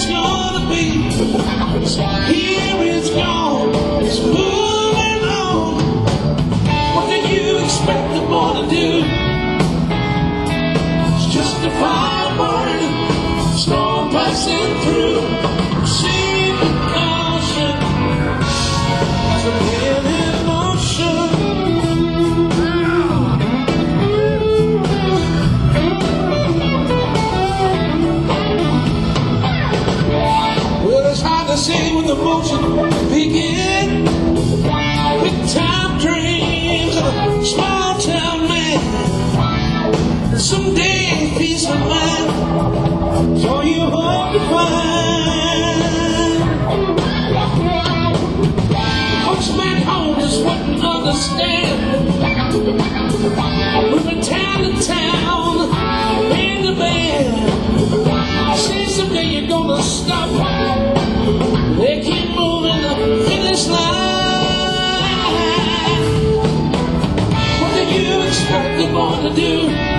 gonna be. Here it's gone, it's moving on. What do you expect the boy to do? It's just a fire burning, storm passing through. See the caution, it's a heavy motion. Say when the motion begin, with time dreams of a small town man. Someday peace of mind is all you hope to find. Folks back home just wouldn't understand, moving town to town, in the band. Say someday you're gonna stop. They keep moving the finish line. What do you expect the boy to do?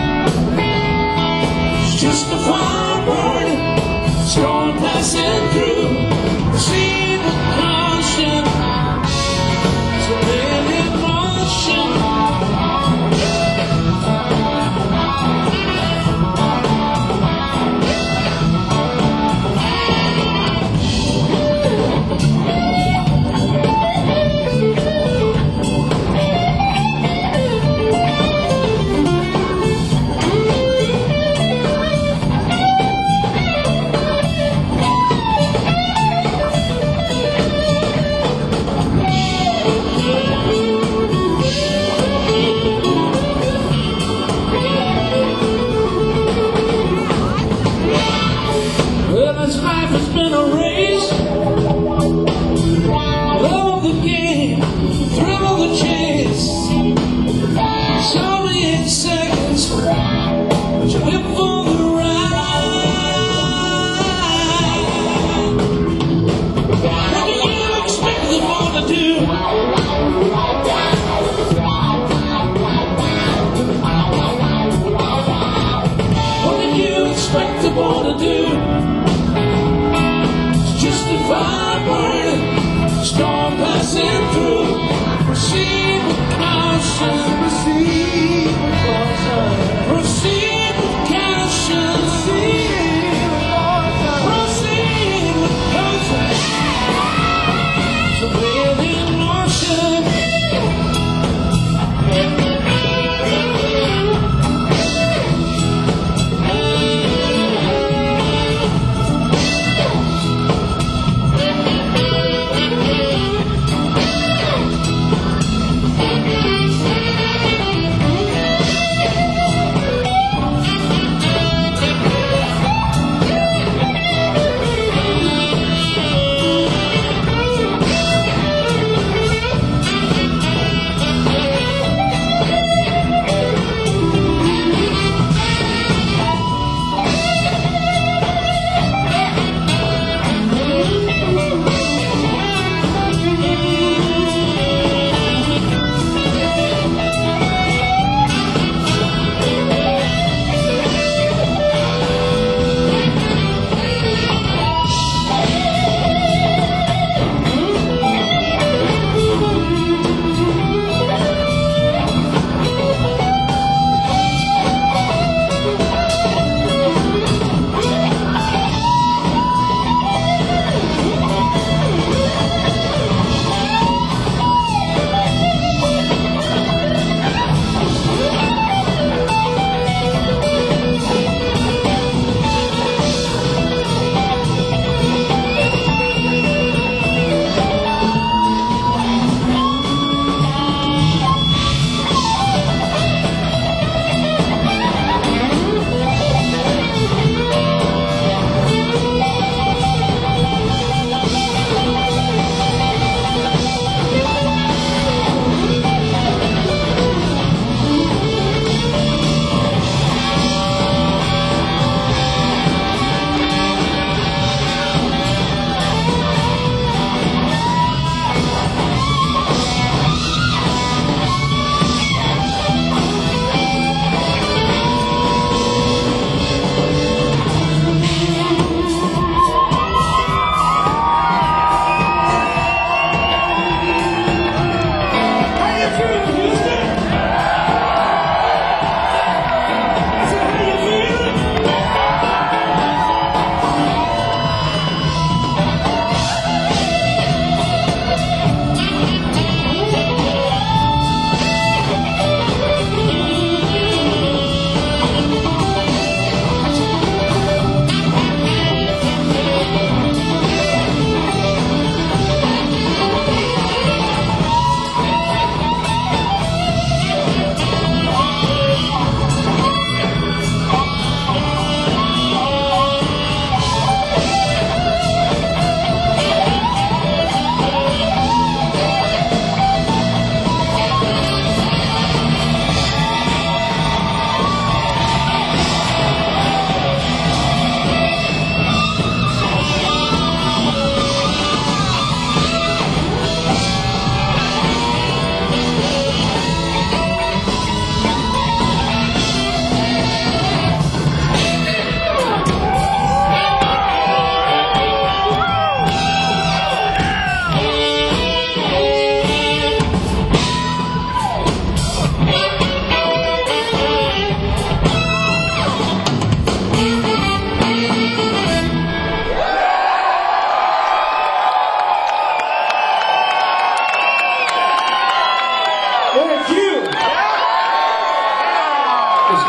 It's just a fire burning, storm passing through. See the caution, it's a heavy motion. Life has been a race, love the game, thrill of the chase. So many 8 seconds, but you live for the ride. What do you expect the boy to do? What do you expect the boy to do?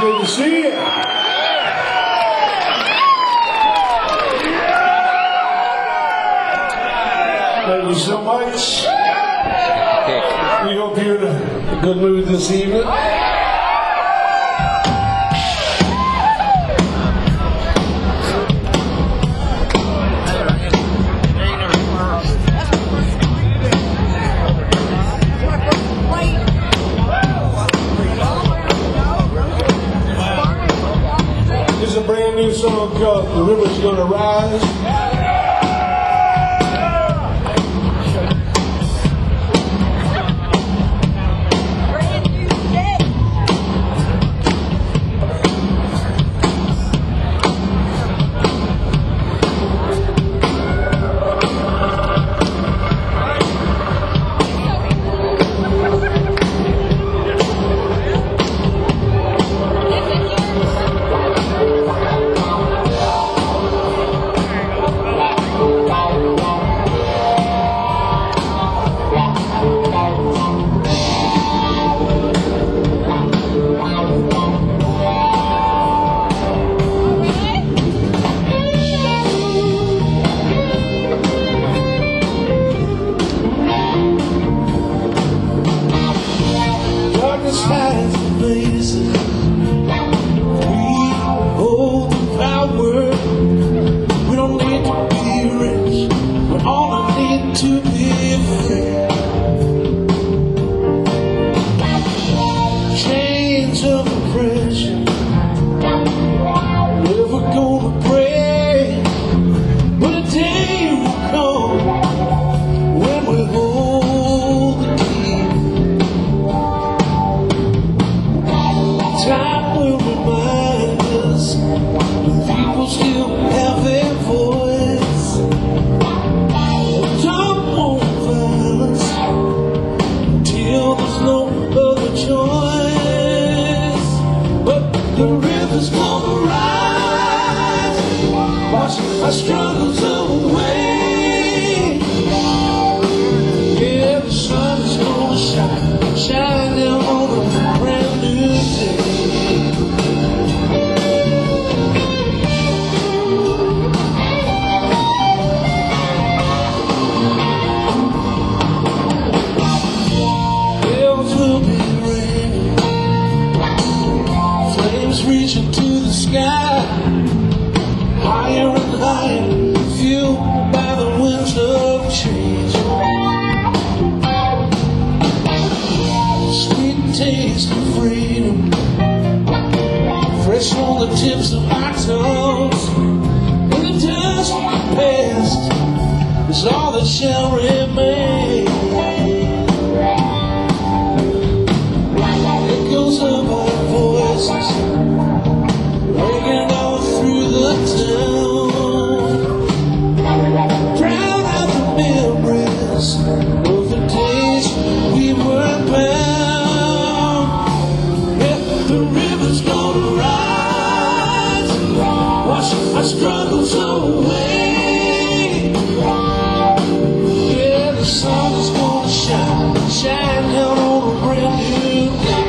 good to see you. Thank you so much. We hope you're in a good mood this evening. There's a brand new song called The River's Gonna Rise. Our struggles away. Yeah, the sun is gonna shine down on a brand new day. Bells will be ringing, flames reaching to the sky. Higher and higher, fueled by the winds of change. Sweet taste of freedom, fresh on the tips of our tongues. And the dust of the past is all that shall remain. Echoes of our voices ringing all through the town, drown out the memories of the days we were bound. Yeah, the river's gonna rise, wash our struggles away. Yeah, the sun is gonna shine down on a brand new day.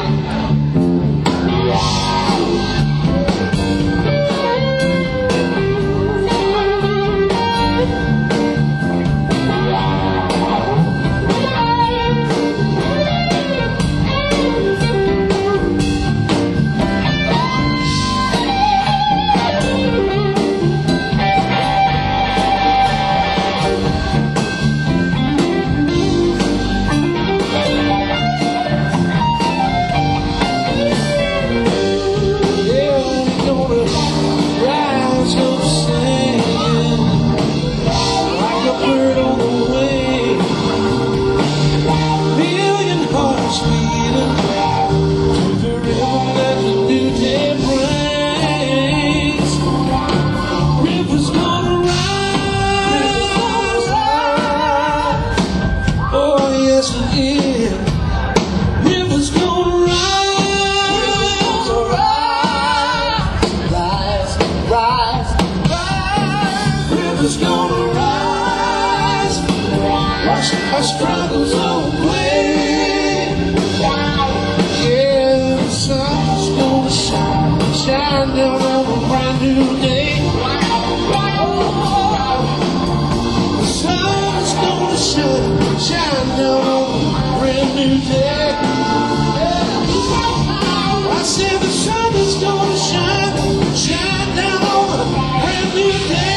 River's gonna rise, wash our struggles away. Yeah, the sun's gonna shine. shine, shine down on a brand new day. I said the sun is gonna shine, shine down on a brand new day.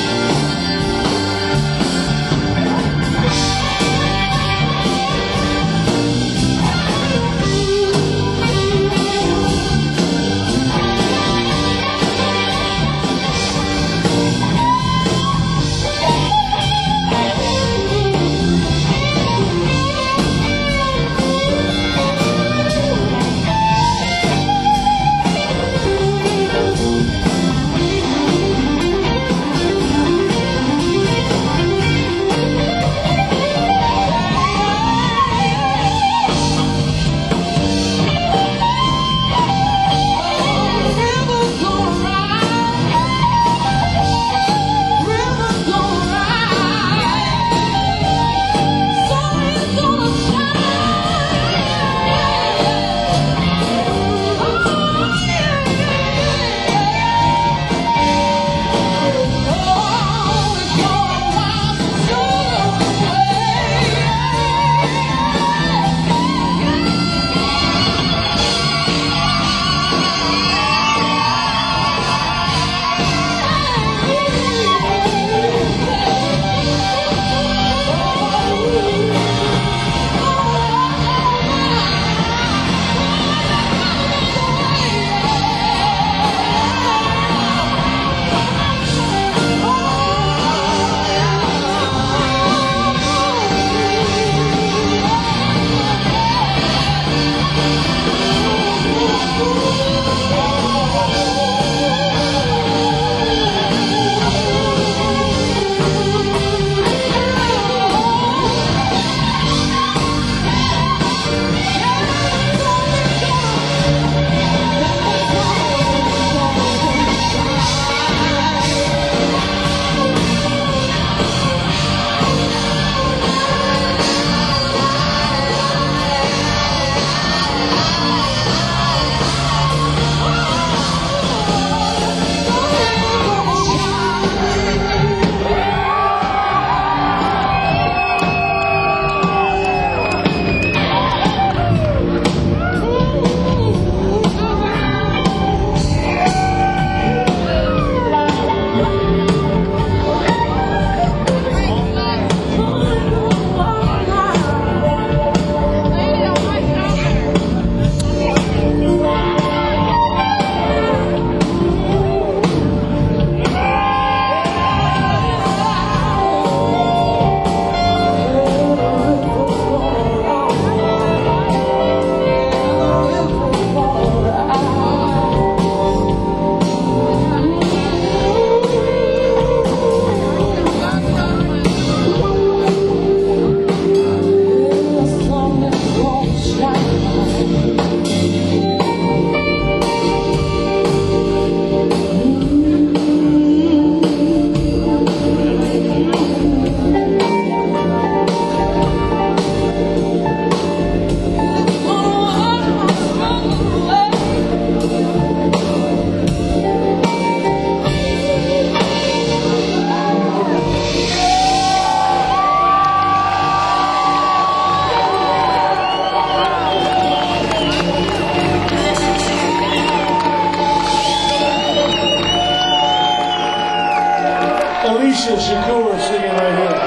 Alicia Shakur singing right here.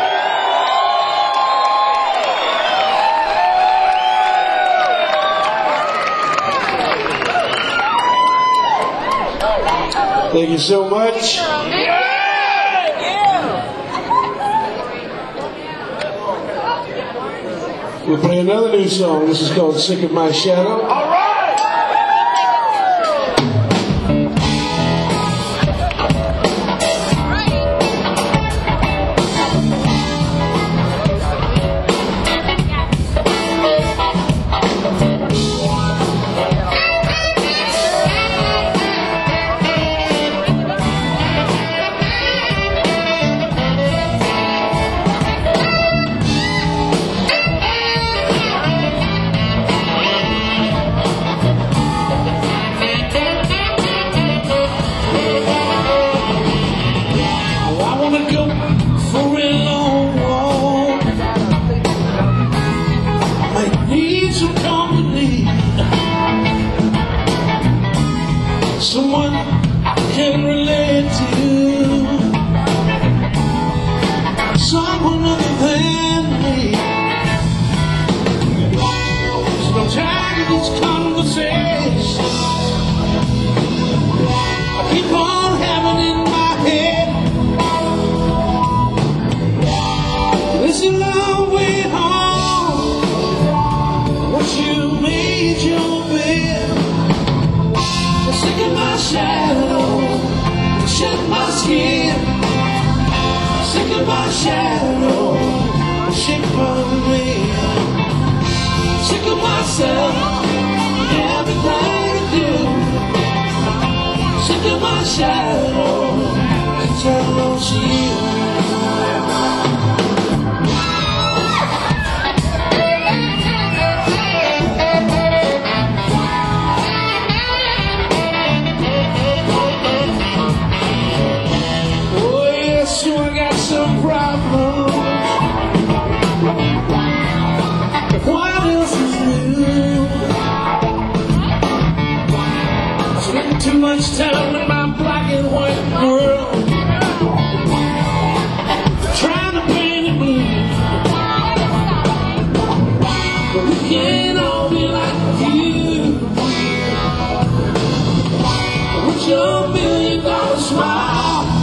Thank you so much. We'll play another new song. This is called Sick of My Shadow. conversations I keep on having in my head. It's a long way home once you made your bed. I'm sick of my shadow, shed my skin. Sick of my shadow, shake from me. Sick of myself, everything I do. Sick of my shadow, since I lost you. Some problem. What else is new? Spend too much time in my black and white world, trying to paint it blue. But we can't all be like you. With your $1 million smile,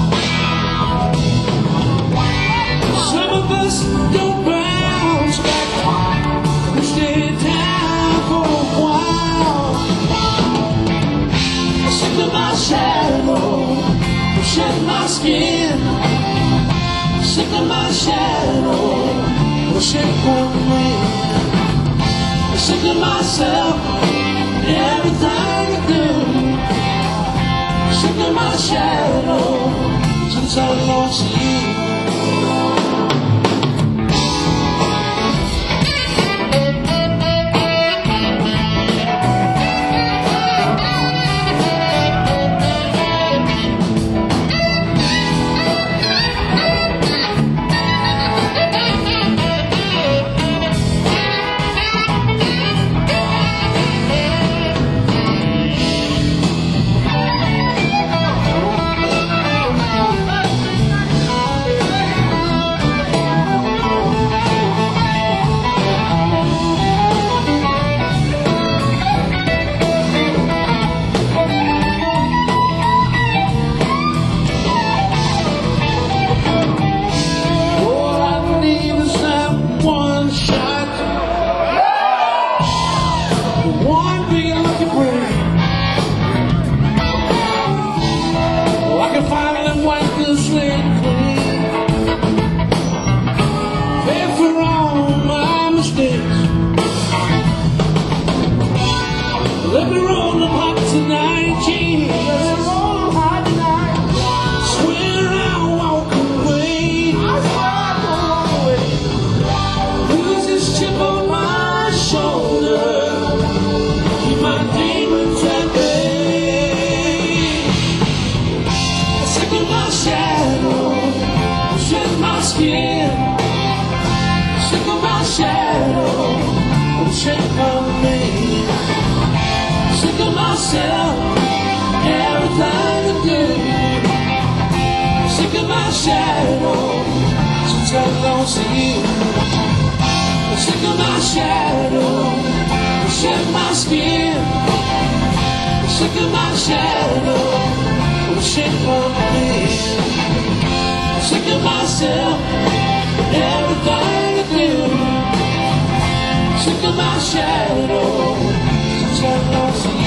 some of us don't bounce back. We stay down for a while. Sick of my shadow, shed my skin. Sick of my shadow, shake on me. Sick of myself, everything I do. Sick of my shadow, since I lost you. Let me roll them hot tonight, Jesus. Let me roll them hot tonight. Swear I'll walk away. I swear I'll walk away. Lose this chip on my shoulder. Keep my demons at bay. Sick of my shadow, shed my skin. Sick of my shadow, shake on me. Sick of myself, everything I do. Sick of my shadow, since I lost you. Sick of my shadow, shed my skin. Sick of my shadow, shake on me. Sick of myself, everything I do. Sick of my shadow, since I lost you.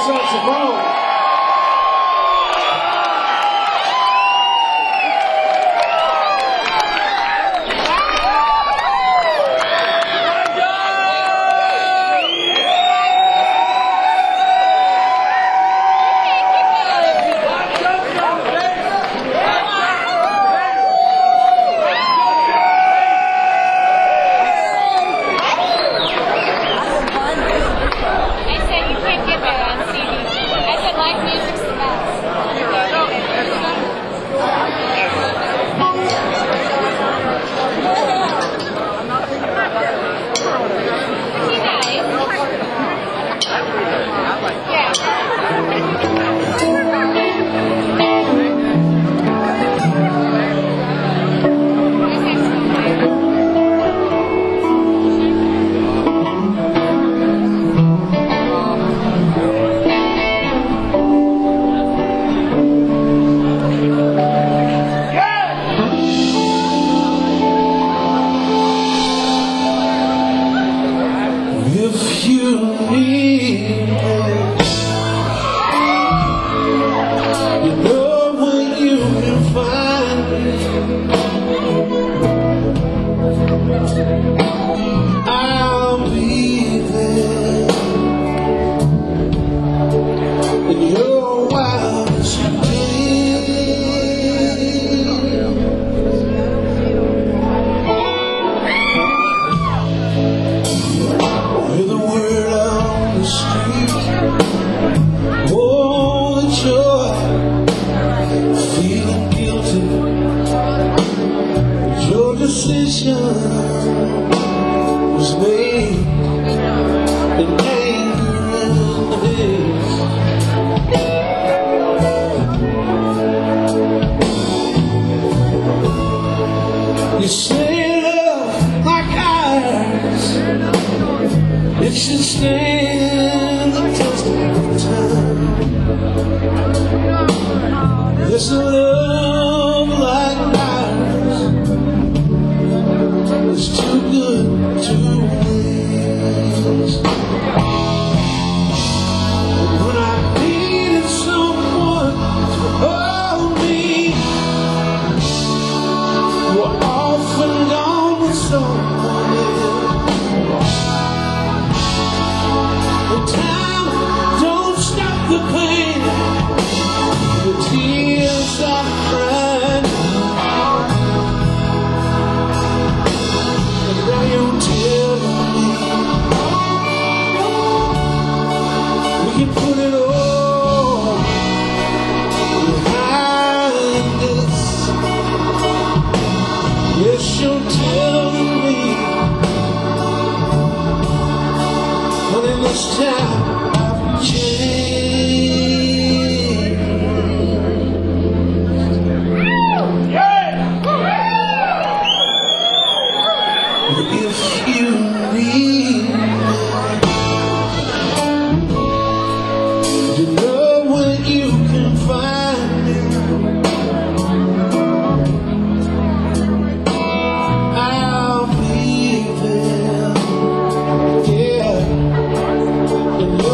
saxophone. If you need me, you know where you can find me. I'll be there in your wildest with a word on the street. Oh, the joy, feeling guilty. Your decision was made in anger and hate. You say love like ours, it should stand the test of time. This love like ours is too good to waste. When I needed someone to hold me, you were off and gone with someone else. The time don't stop the pain, the tears are crying. And now you're telling me we can put it all behind us. Yes, you're telling me, but in this time I've changed. If you need to know where you can find me, I'll be there, yeah, in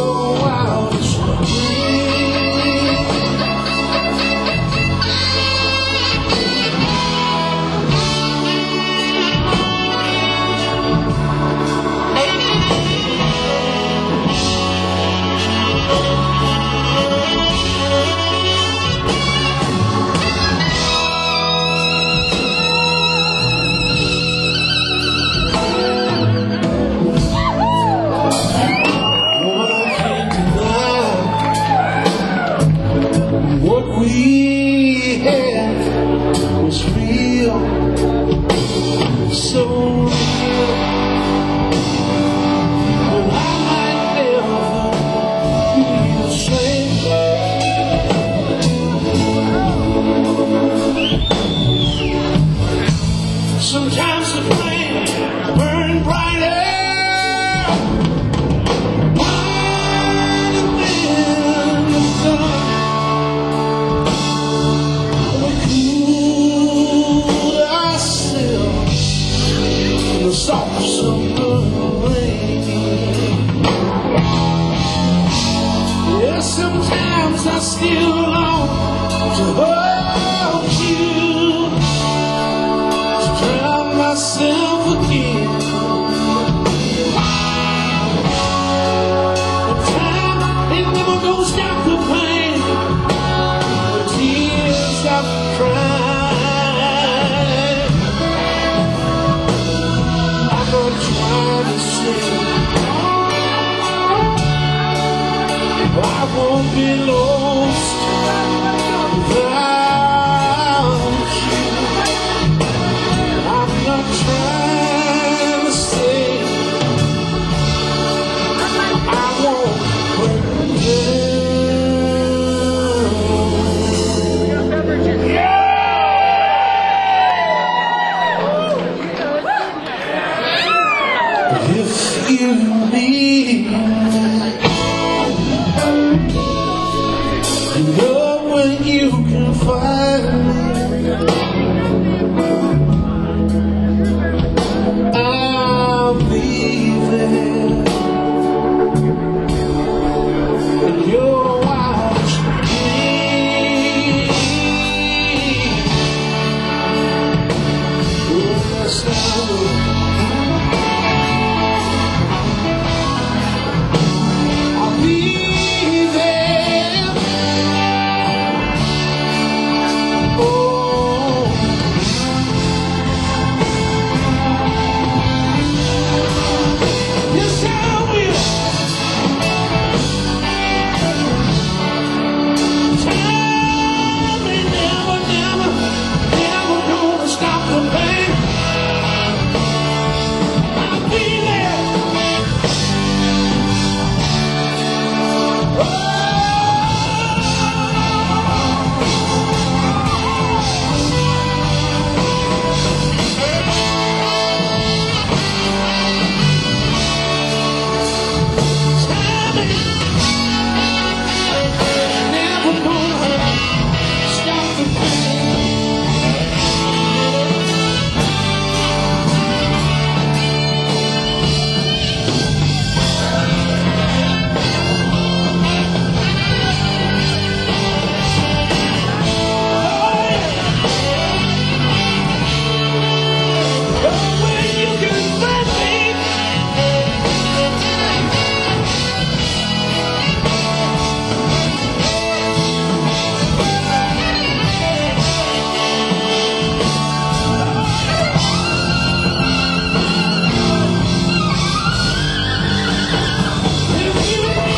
be lost without you. I'm not trying to say I won't burn down. If you need me, you know where you can find me. I'll be there in your wildest dreams. Yes, I will. I'll be there. Oh, yes, I will. Time ain't never, never, never gonna stop the pain. I'll be there. Time ain't never gonna stop the pain. When you can find me, if you need me,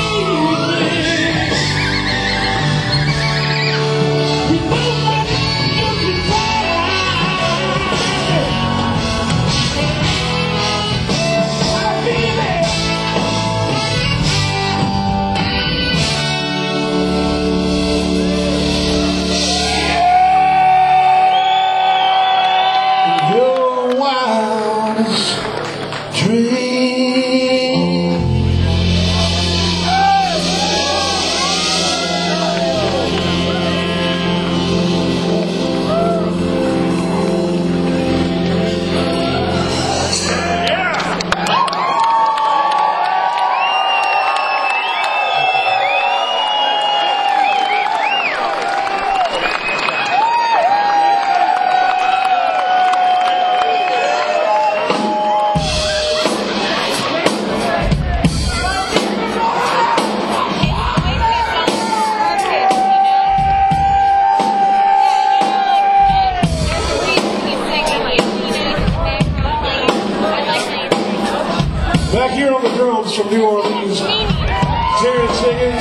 you know what you can find. I'll be there. Your wildest dream. Back here on the drums from New Orleans, Jared Siggins.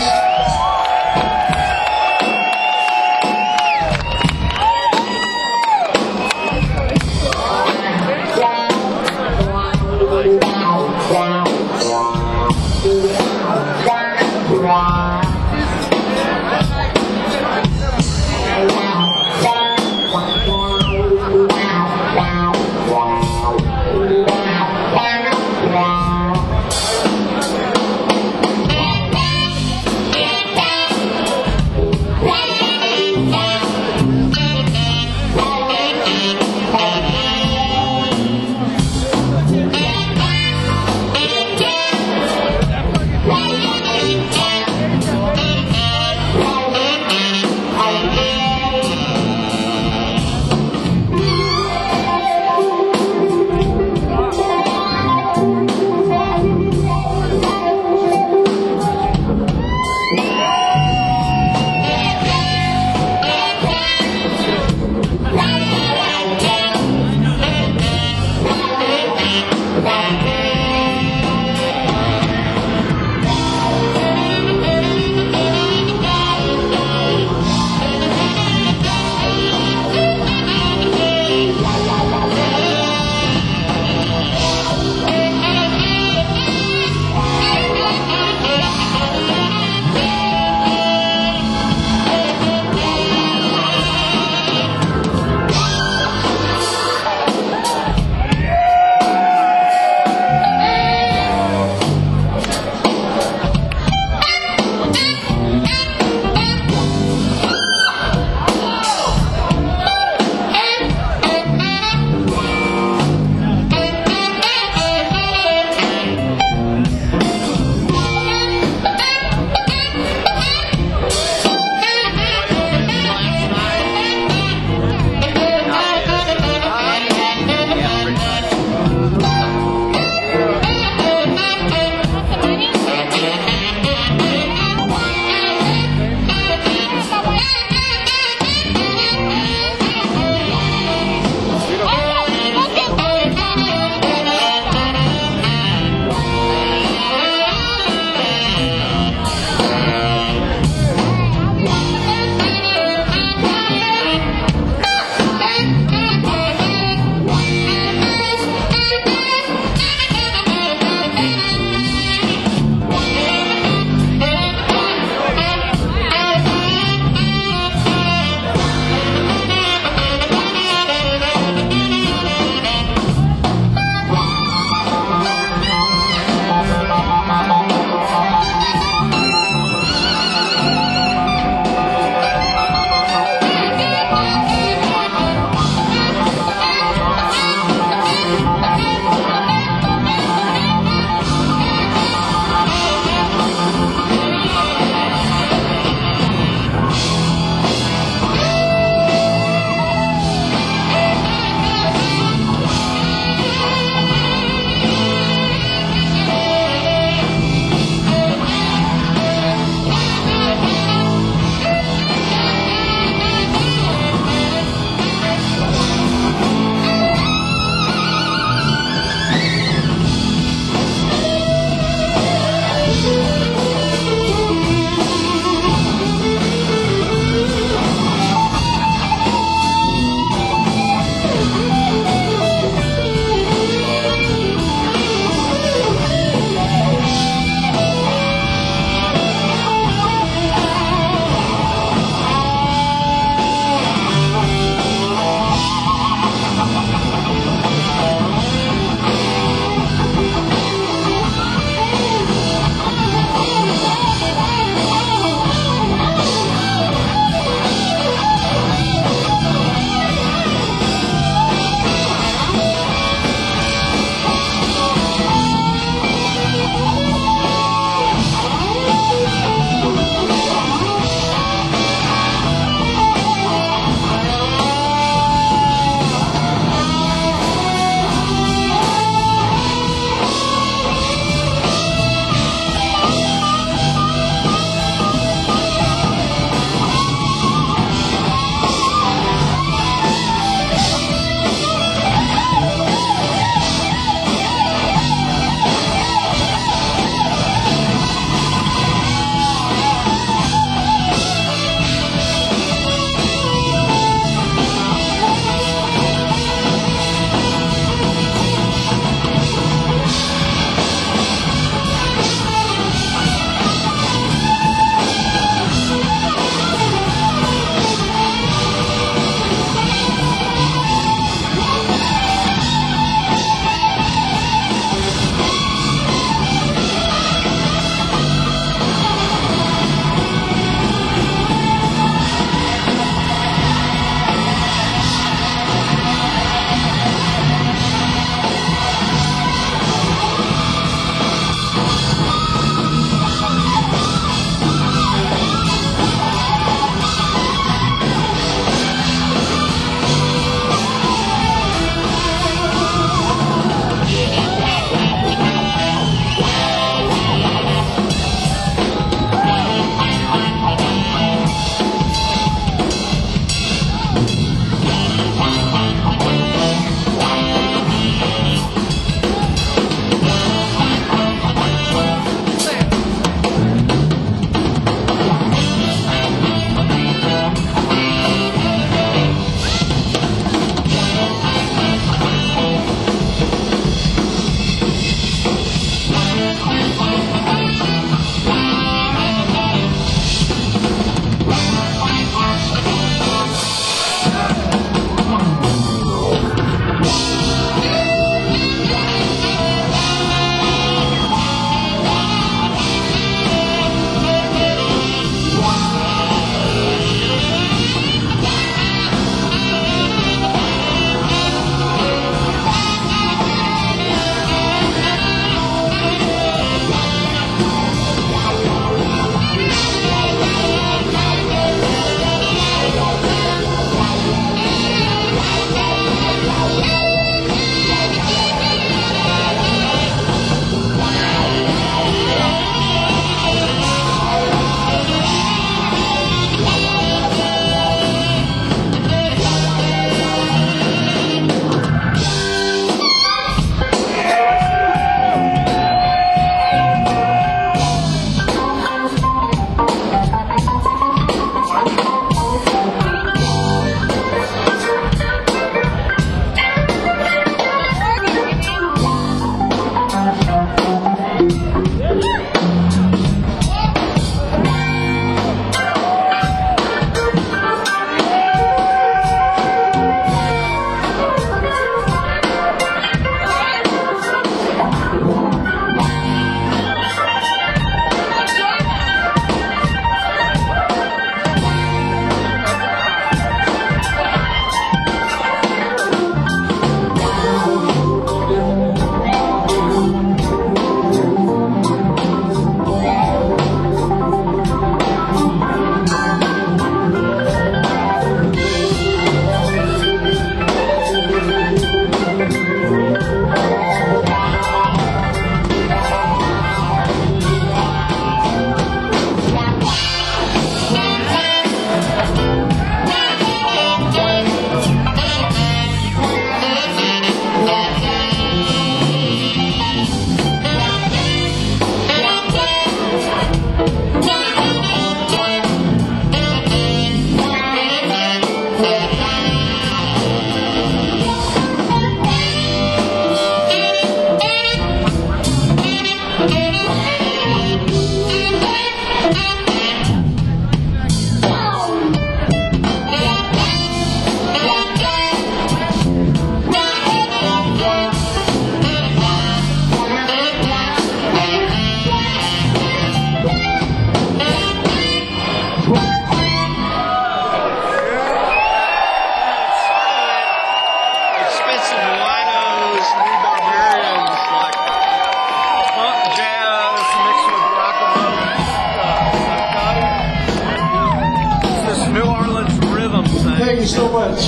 you so much.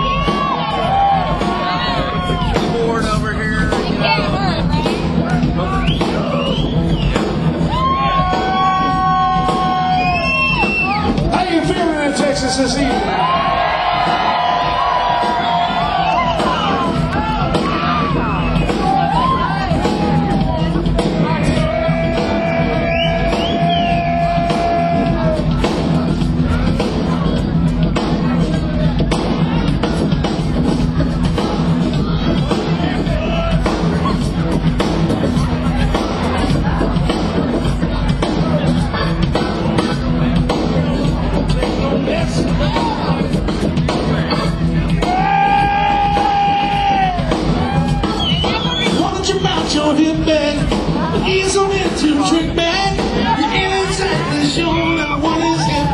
Keyboard over here. How you feeling in Texas this evening? Your hip bag, ease on into trick bag. You ain't exactly sure that what is hip.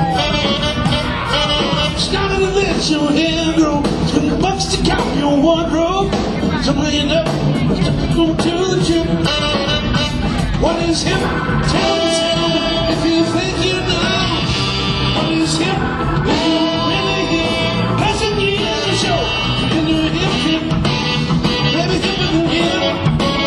Starting to let your hair grow. $20 to count your wardrobe. So bring it up, go to the gym. What is hip? Tell me if you think you know. What is hip? If you really hip, passing years to show. Can you hip? Let me hip it again.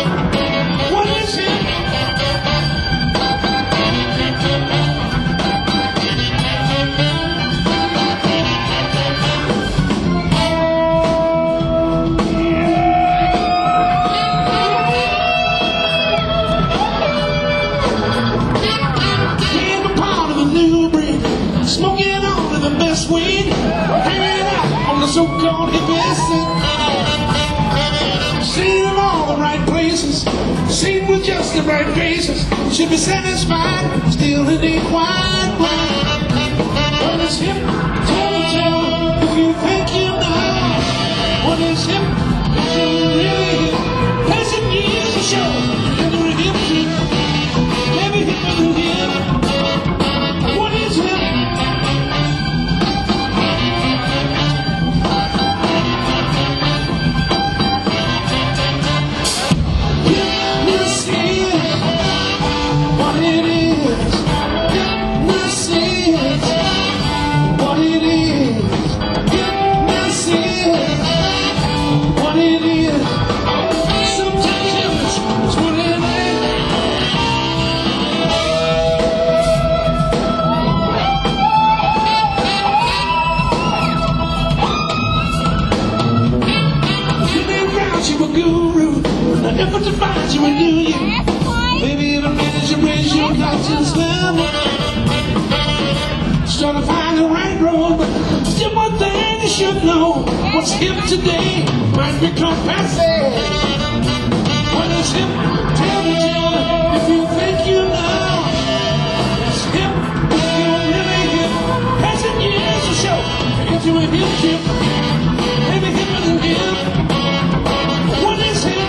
Smoking on to the best weed, hanging out on the so-called hippie scene. Seen in all the right places, seen with just the right faces. Should be satisfied, still it ain't quite right. What is hip? Tell if you think you know. What is hip? If you really hip, passing years to show. You're a hip trip, maybe hip and hip. What is hip? Effort to find you and do you. Maybe in a minute you raise your conscience level. Trying to find the right road, but still one thing you should know. What's hip today might become passe. What is hip? Tell me if you think you know. It's hip if you're really hip. Passing years to show. If you're a hip chip, maybe hipper than hip. What is hip?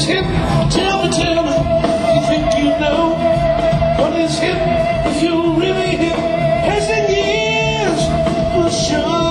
is hip? Tell me, you think you know what is hip? If you're really hip, as in years for sure.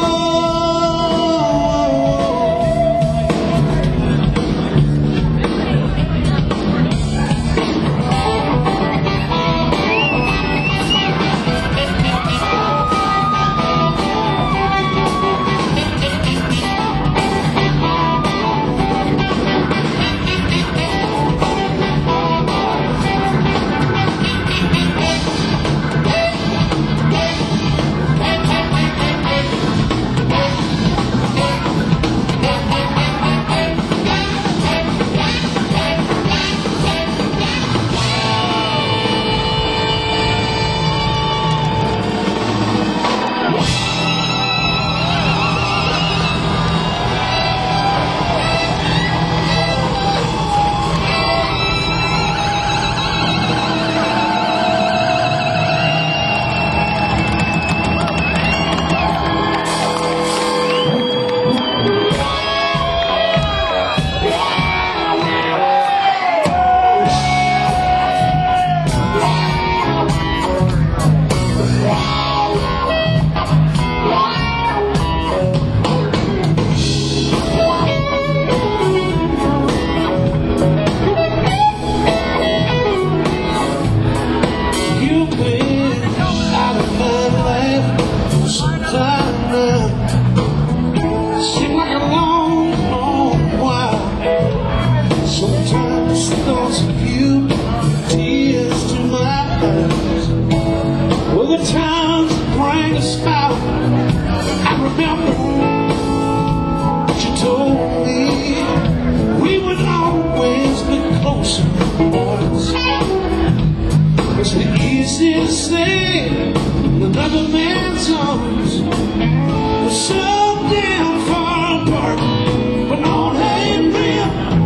It's easy to say another man's arms were so damn far apart, but on April,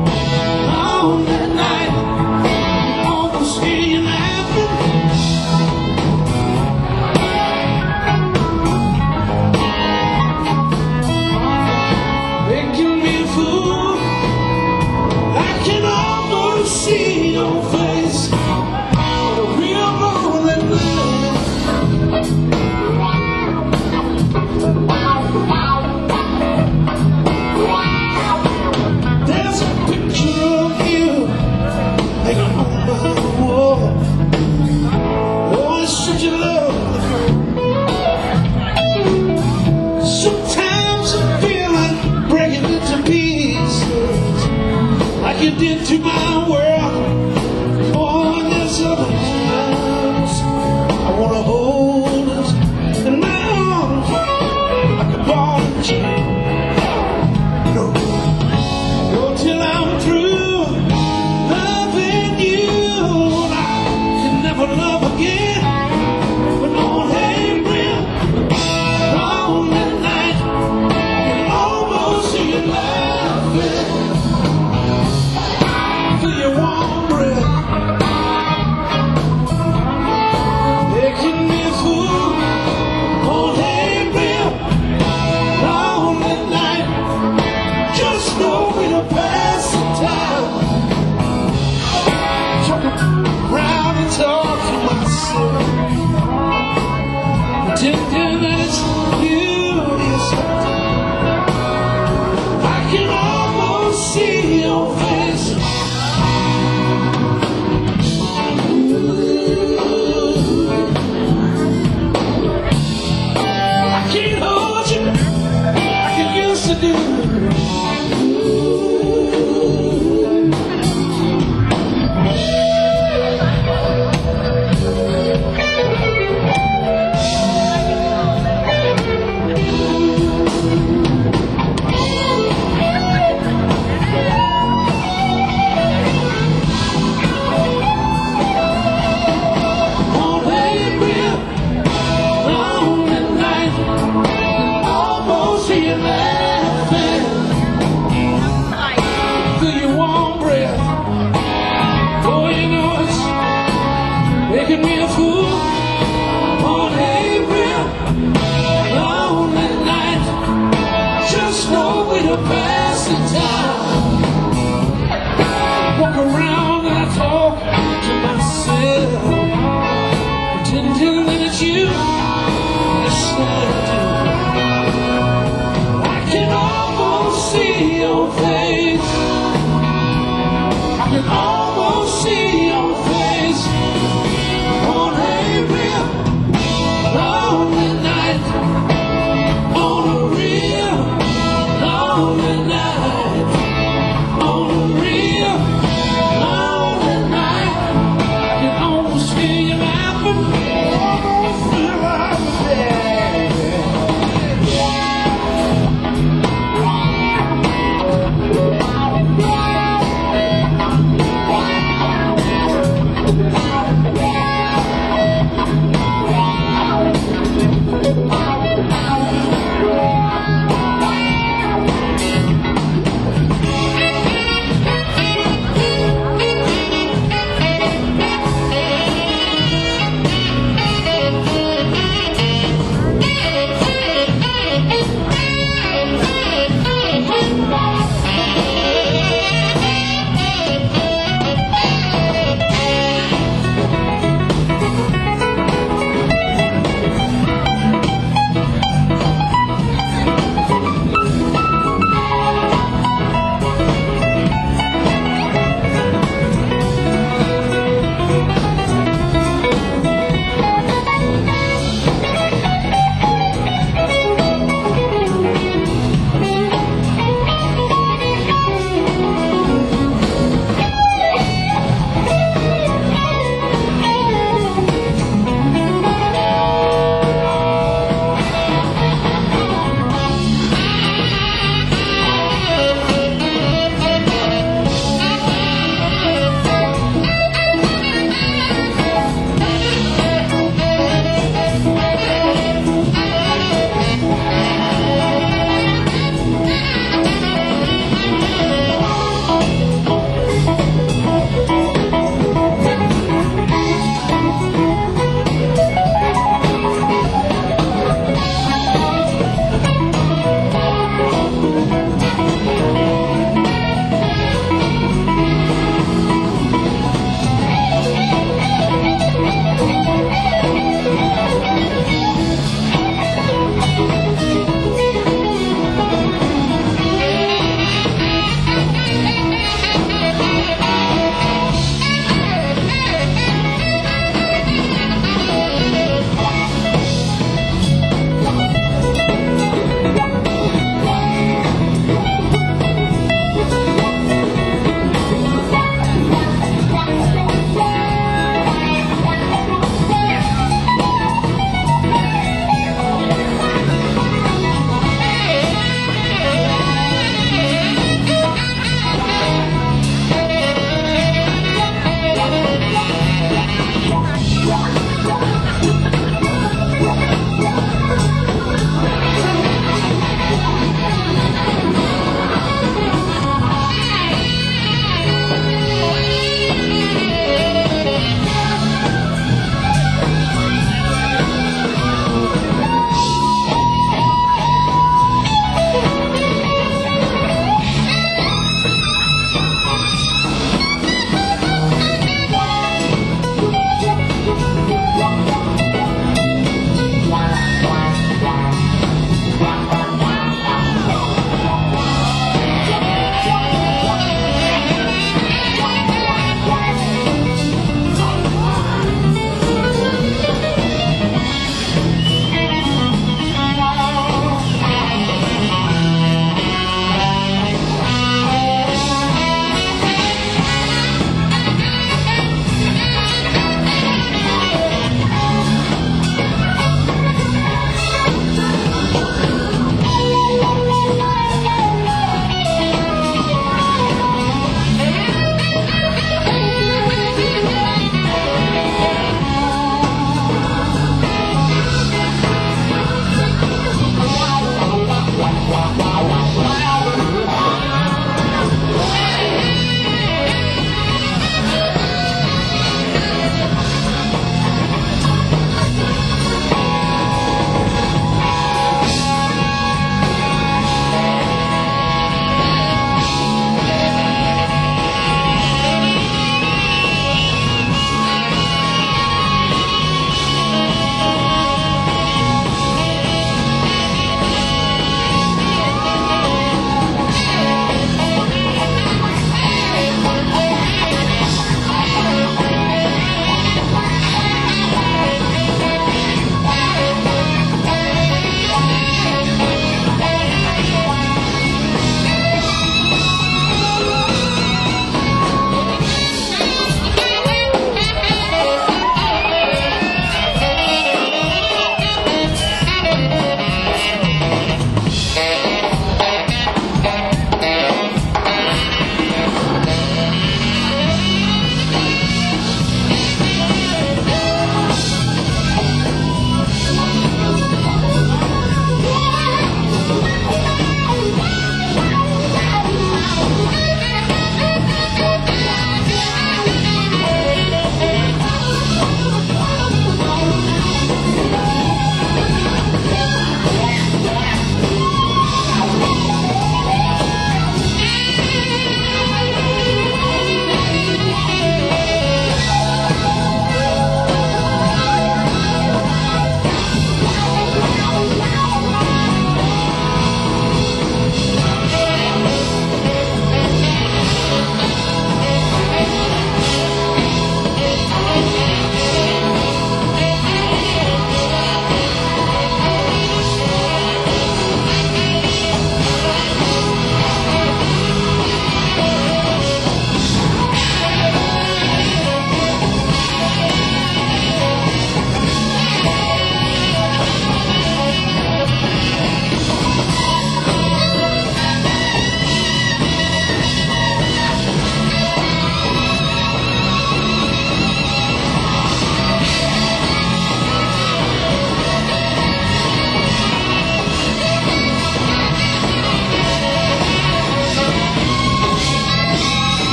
on that night, I almost hear you laughing. Making me a fool, I can almost see your face. There's a picture of you hanging on my wall. Oh, it's such a love. Sometimes I feel like breaking into pieces, like you did to my world. Oh, and there's other times I wanna hold it in my arms like a ball and chain. Till I'm through loving you, I can never love again. But on April, on that night, I can almost see you laughing. Feel you warm.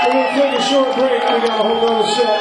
We're going to take a short break. We got a whole other set.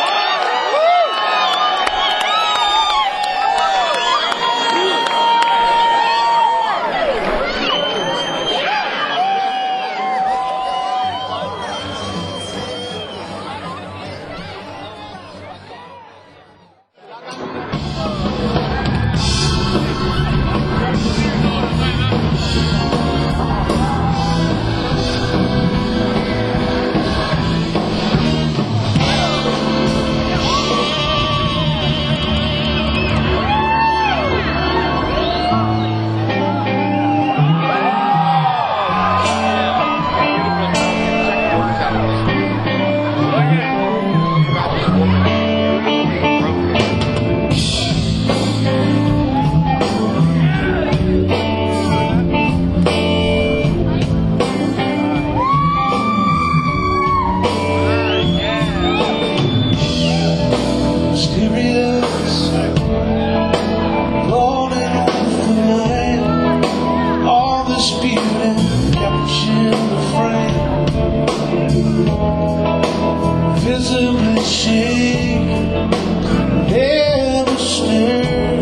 Visibly shake, never stir,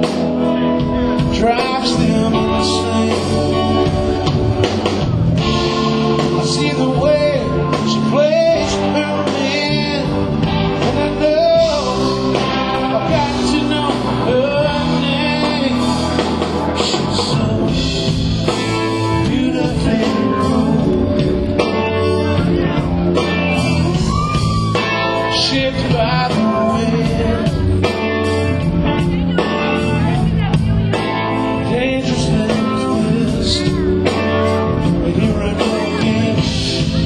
drives them insane. I see the way she plays her man, and I know I've got to know her name. She's so beautifully shaped by the wind, dangerous as this. Here I go again.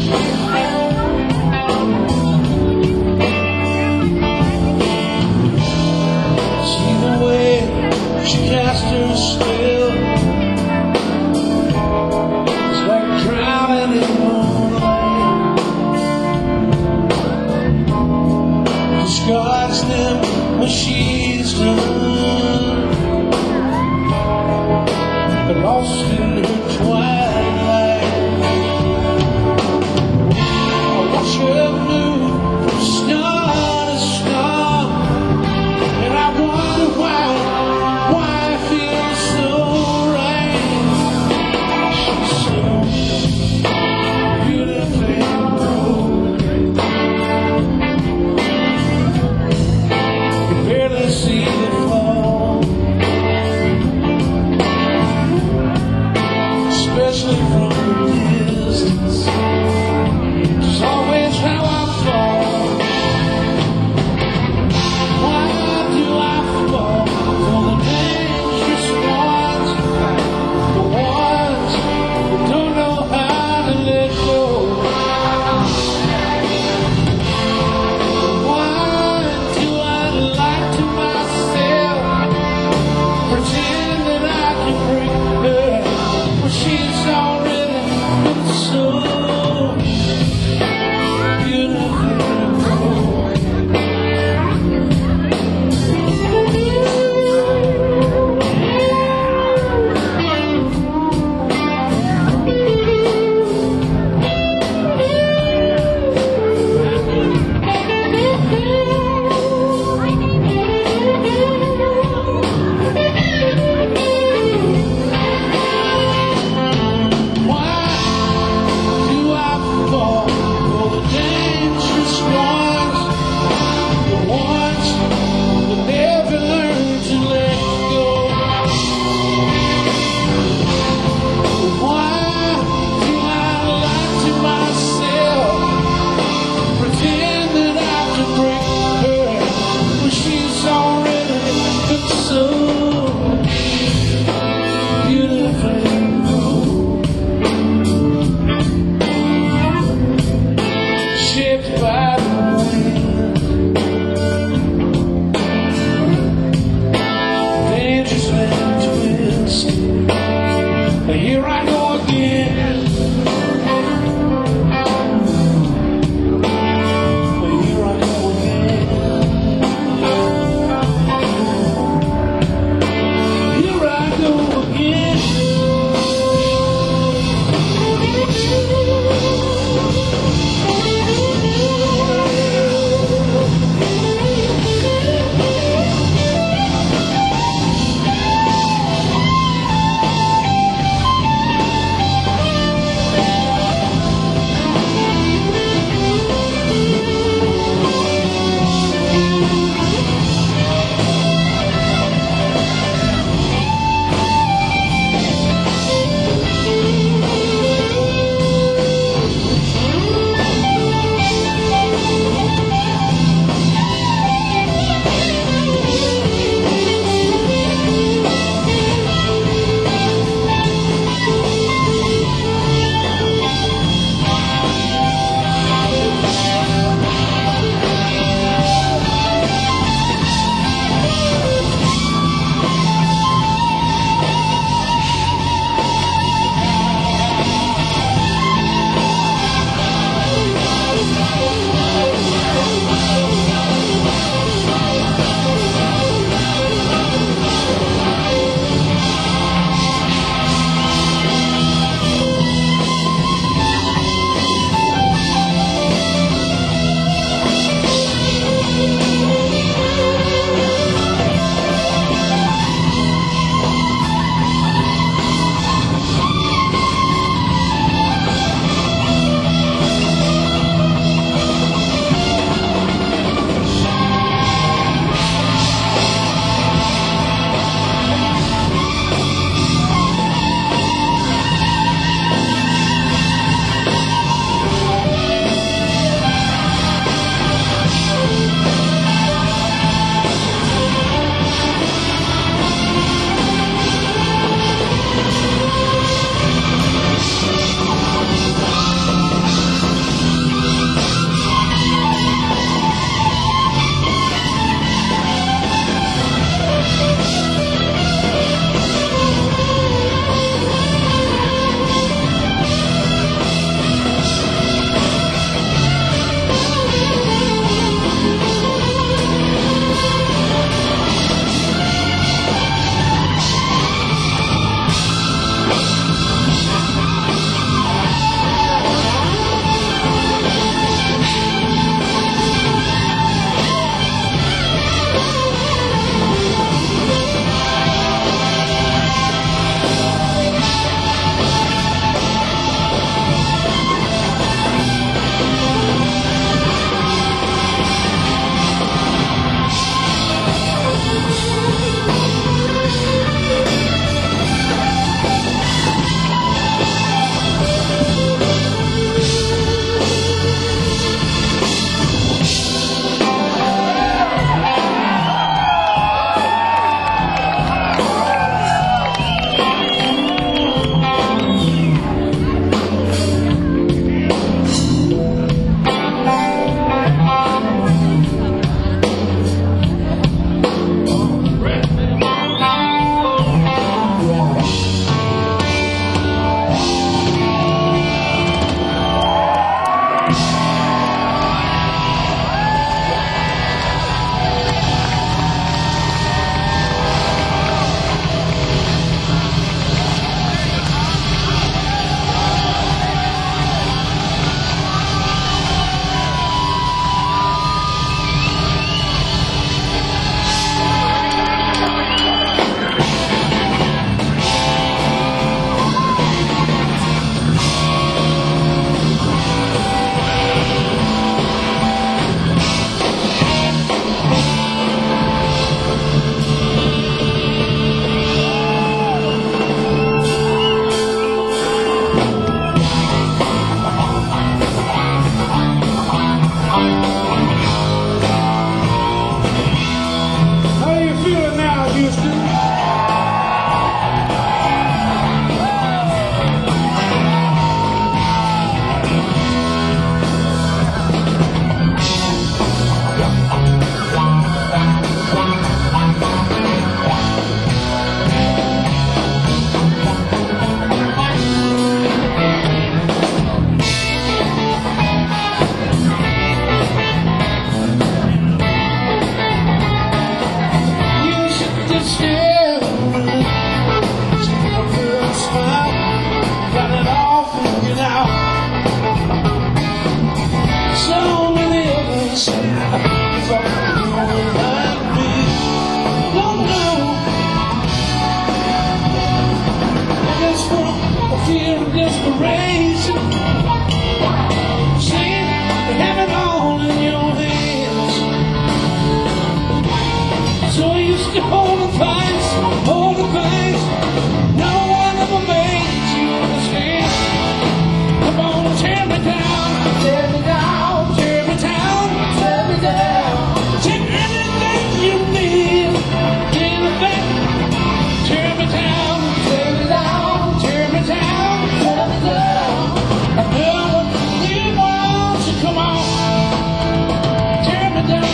How you feeling now, Houston? You should just stare. Take a good smile. Got it all figured out. So many others thought you like me. Don't know. I just want a fear of desperation. Saying you have it all in your hands. So I used to hold the place. No one ever made you understand. Come on, tear me down, tear me down, tear me down, tear me down. Take anything you need, anything. Tear me down, tear me down, tear me down, tear me down. I never need one to come on, tear me down.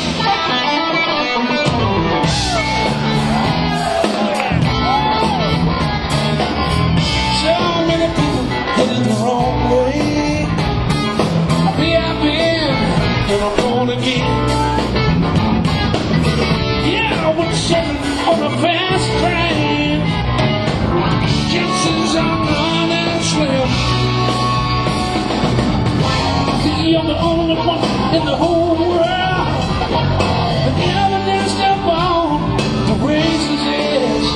So many people headed the wrong way. I've been, and I'm going again. Yeah, I was sitting on a fast train. Chances I'm running slow. 'Cause you're the only one in the whole world that ever danced up on the race's edge.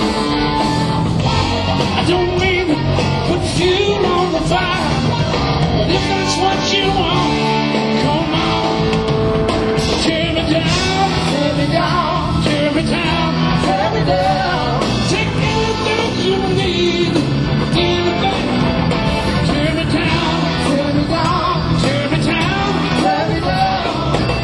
I don't mean to put fuel on the fire, but if that's what you want, come on. Tear me down, tear me down, tear me down, tear me down. Take anything you need, anything. Tear me down, tear me down, tear me down, tear me down.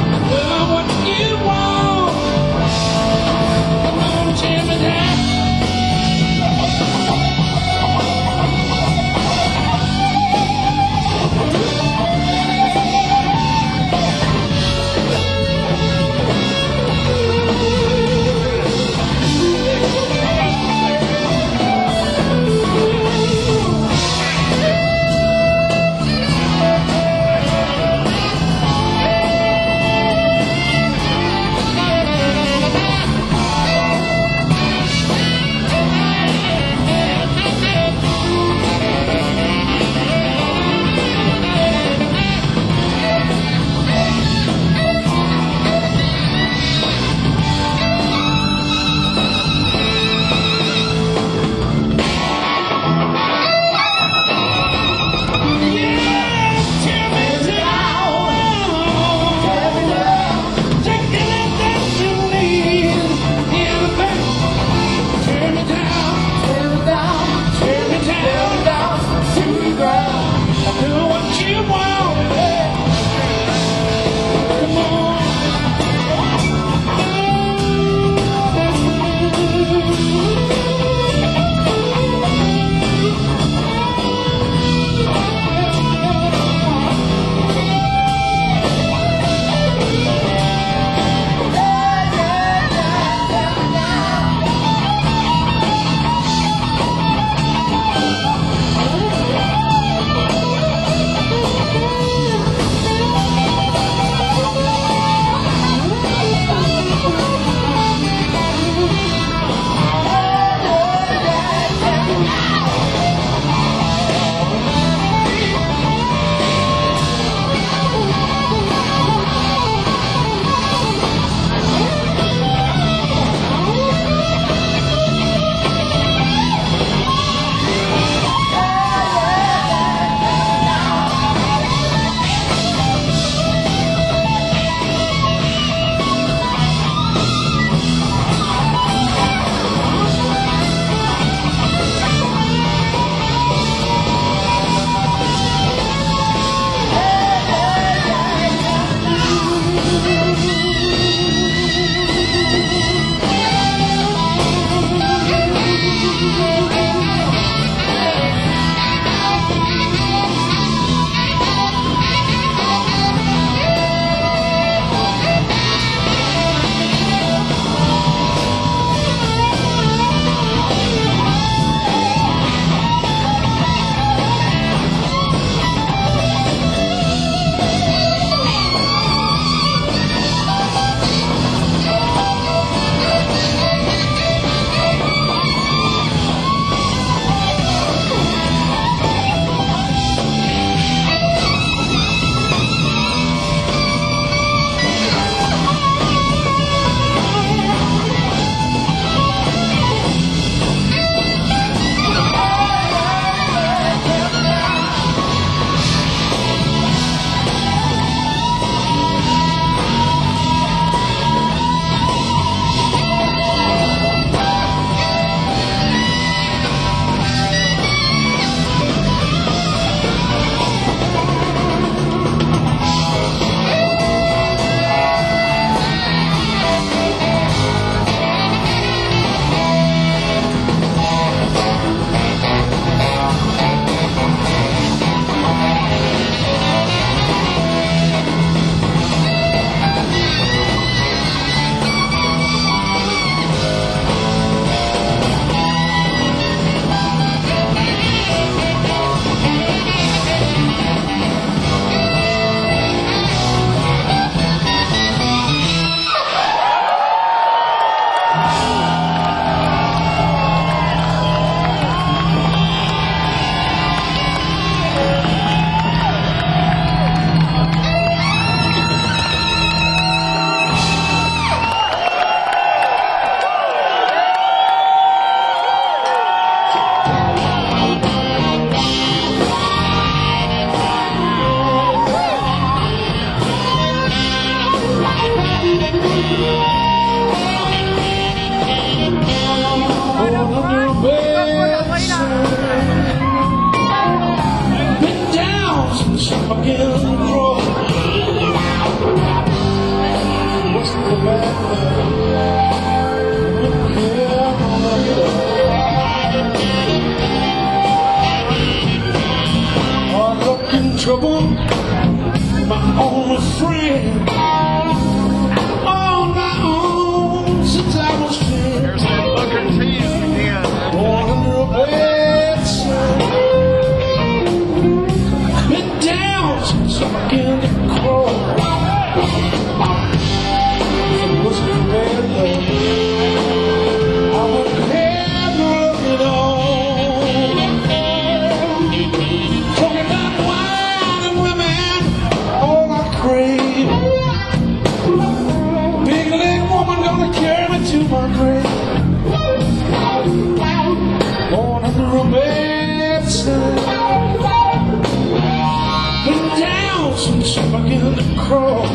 began to crawl.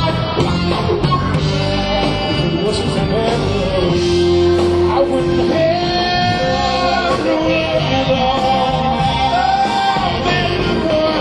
If it wasn't for bad love, I wouldn't have no love at all. Baby boy.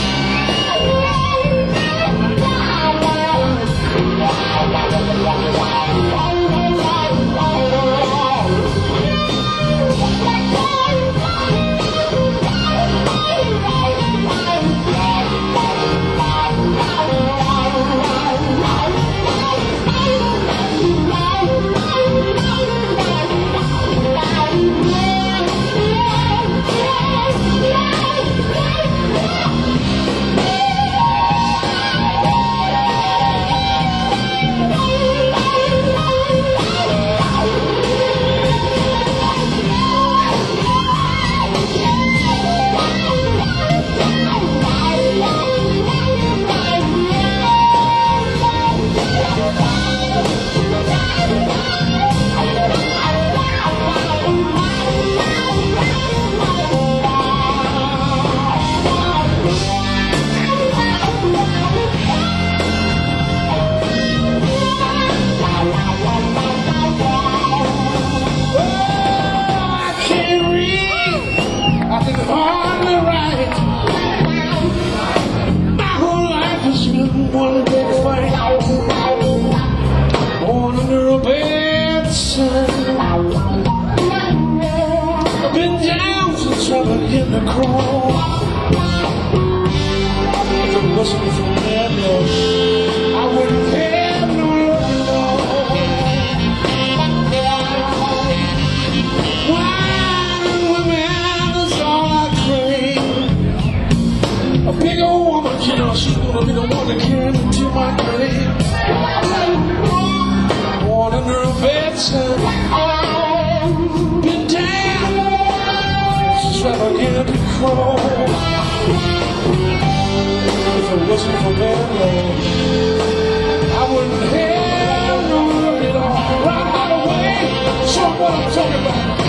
One big fight, born under a bad sun. I've been down since I began to crawl. If it wasn't for that love, I wouldn't have no love at all. Wine and women is all I crave. A big old woman, you know, she's gonna be the one to carry me to my grave. Born under a bad sun, been down since I began to crawl. If it wasn't for bad love, I wouldn't have no love at all. Right by the way, show what I'm talking about.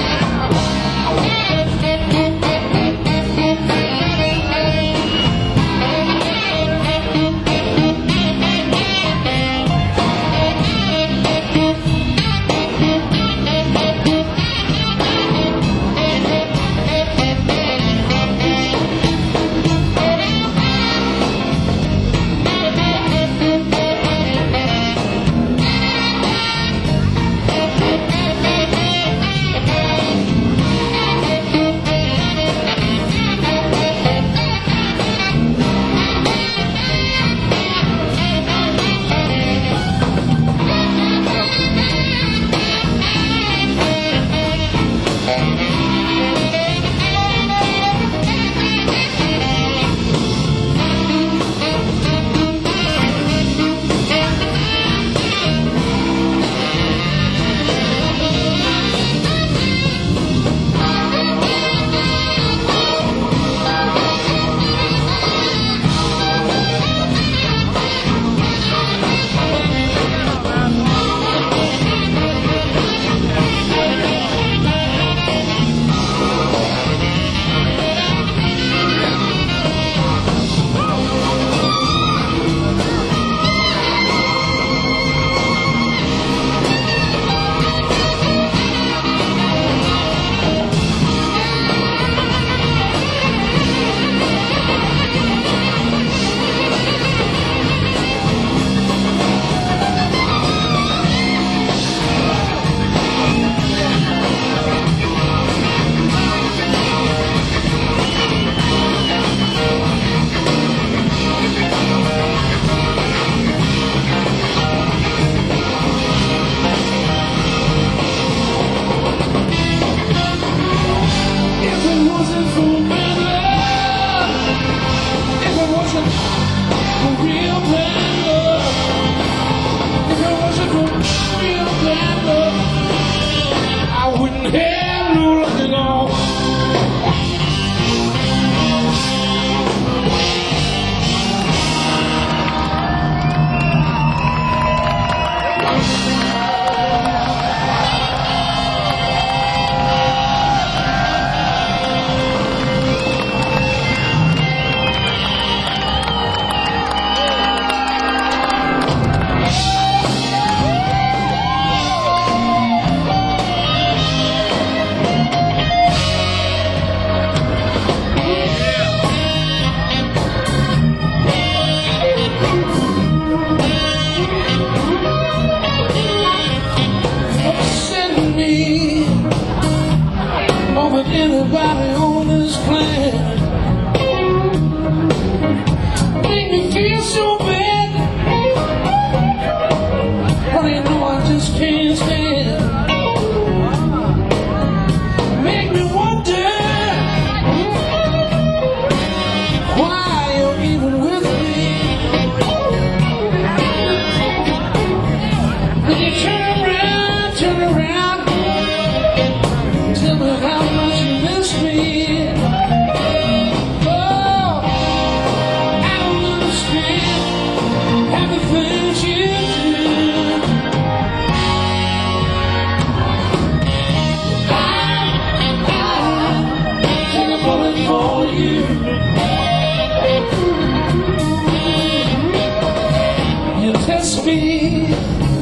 test me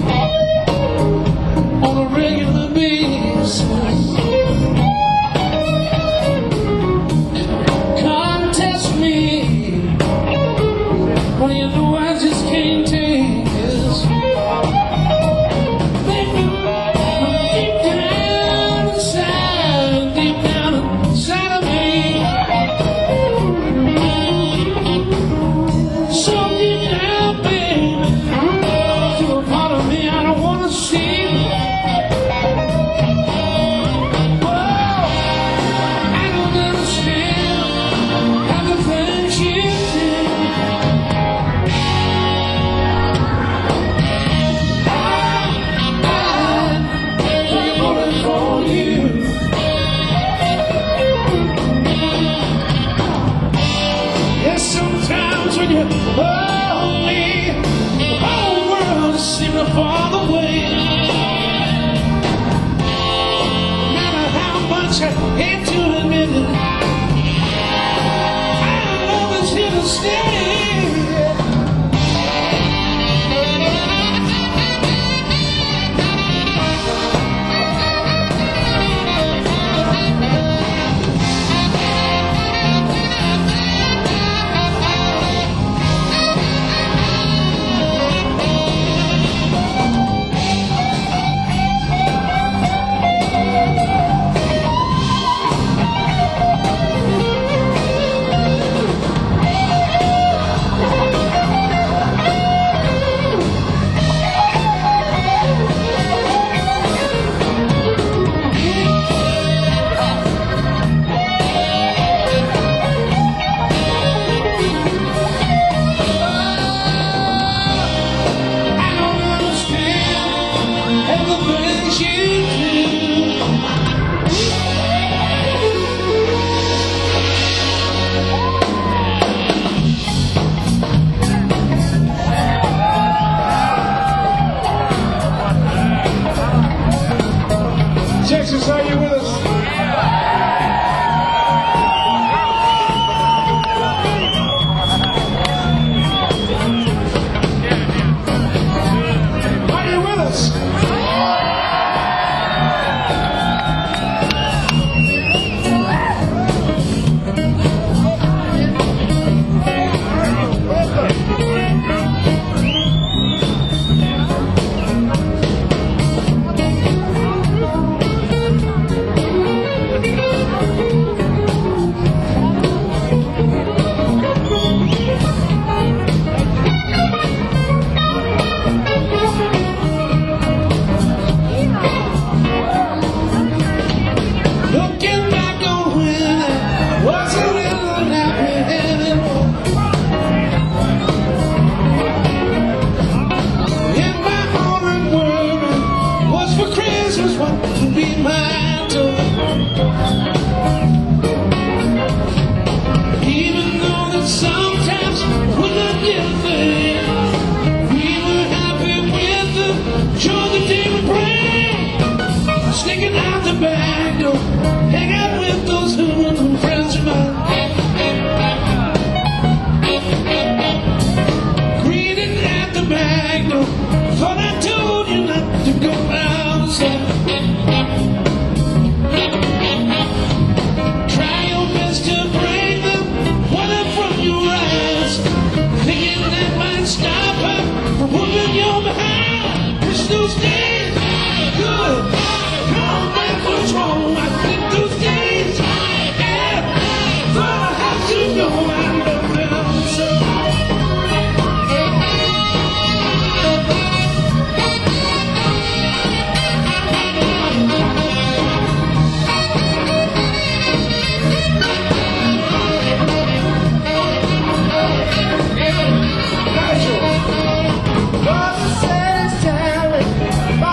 on a regular basis. Contest me when you know I just can't take this. Baby, deep down inside of me, so deep down, baby, to a part of me I don't wanna see. Whoa, I don't understand how the things you do. I'm falling for you. Yes, sometimes when you hold me, the whole world seems to fall away. No matter how much I hate to admit it, our love is here to stay. Texas, are you with us? Are you with us? Looking back on when I wasn't really happy anymore. In my heart and worry was for Christmas what would be mine too. Even though that sometimes we not get there, we were happy with the joy that they would bring. Sneaking out the back door, hang out with those hoodlum friends of mine. Greeting at the back door, thought I told you not to go outside. Try your best to break the water from your eyes, thinking that might stop her from whooping your behind. Wish those days good. Come back, what's wrong? I think those days, yeah, thought I had to go and love them so. Nigel. Mother says, Sally,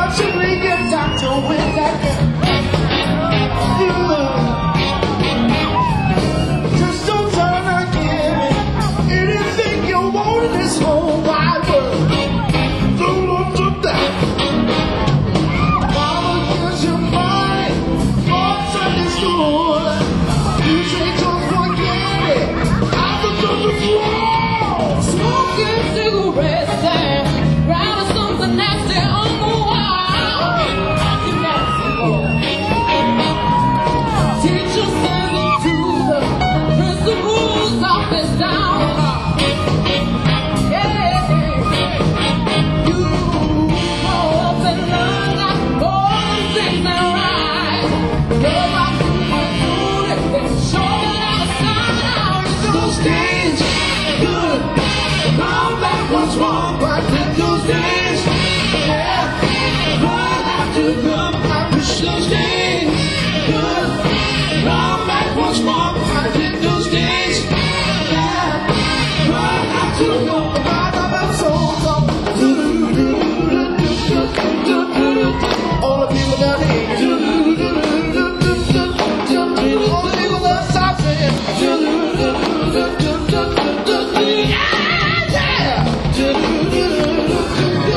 swamp, I did those days. Yeah, run after them, I miss those days. Run back one swamp, I did those days. Yeah, run after them, run up my soul. All the people down here. All the people down south here. Yeah.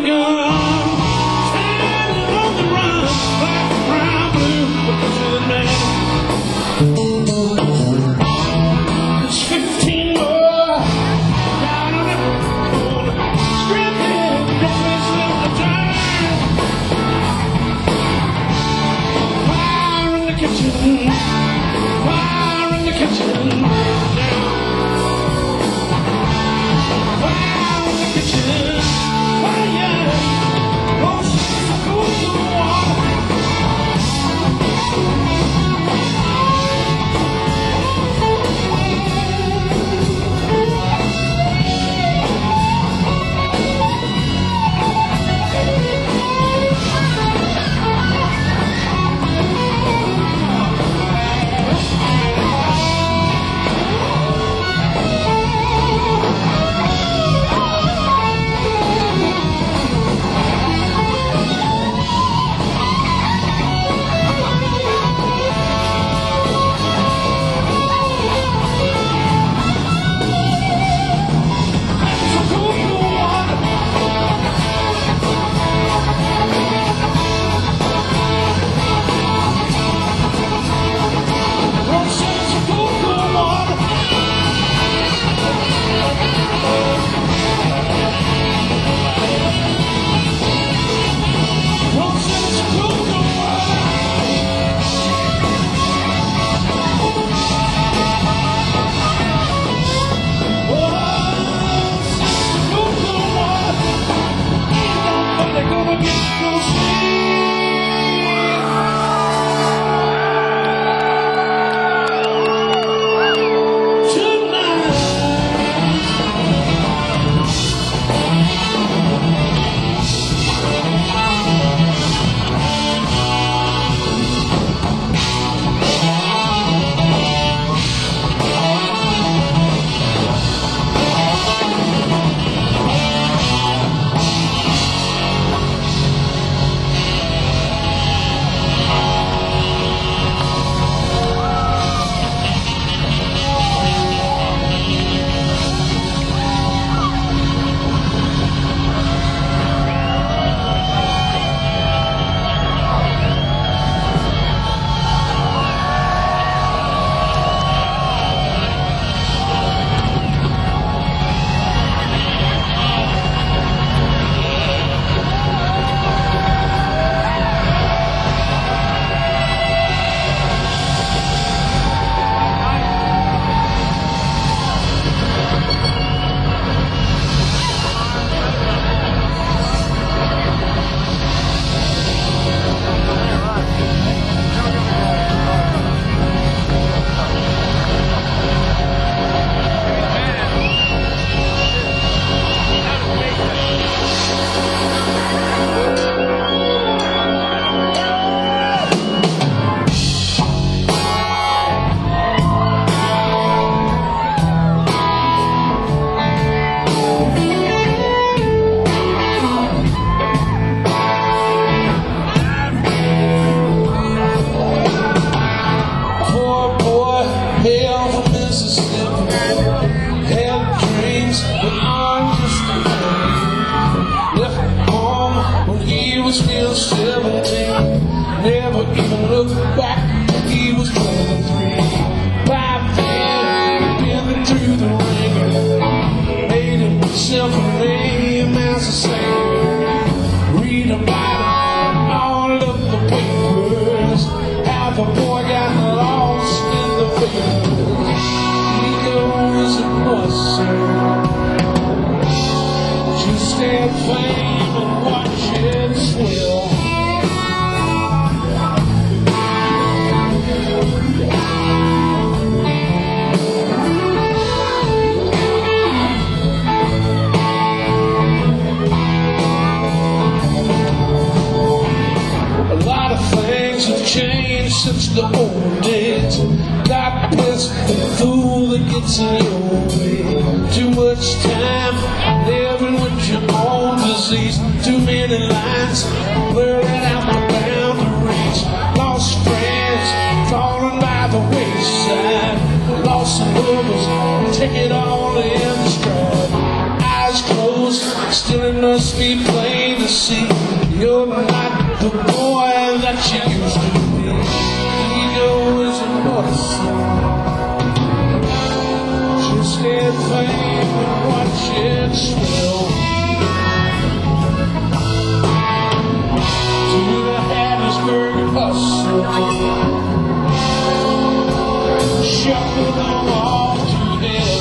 gun, standing on the run, black, brown, blue, but this is man. There's 15 more down on the road, screaming, don't miss the time. Fire in the kitchen, fire in the kitchen. Still 17, never even looked back. He was 23. By then, been through the ringer, made himself a name as a sailor. Read about it, all of the papers, how the boy got lost in the fingers. He goes and must just have fame and watch it swell. A lot of things have changed since the old days. God bless the fool that gets in your way. Too much time living with your own disease. Too many lines blurring out the boundaries. Lost friends falling by the wayside. Lost lovers take it all in stride. Eyes closed, still it must be plain to see you're not the boy that you used to be. Ego is a muscle. Just get fame and watch it swell. To the Hattiesburg hustle. Shuffle them off to hell.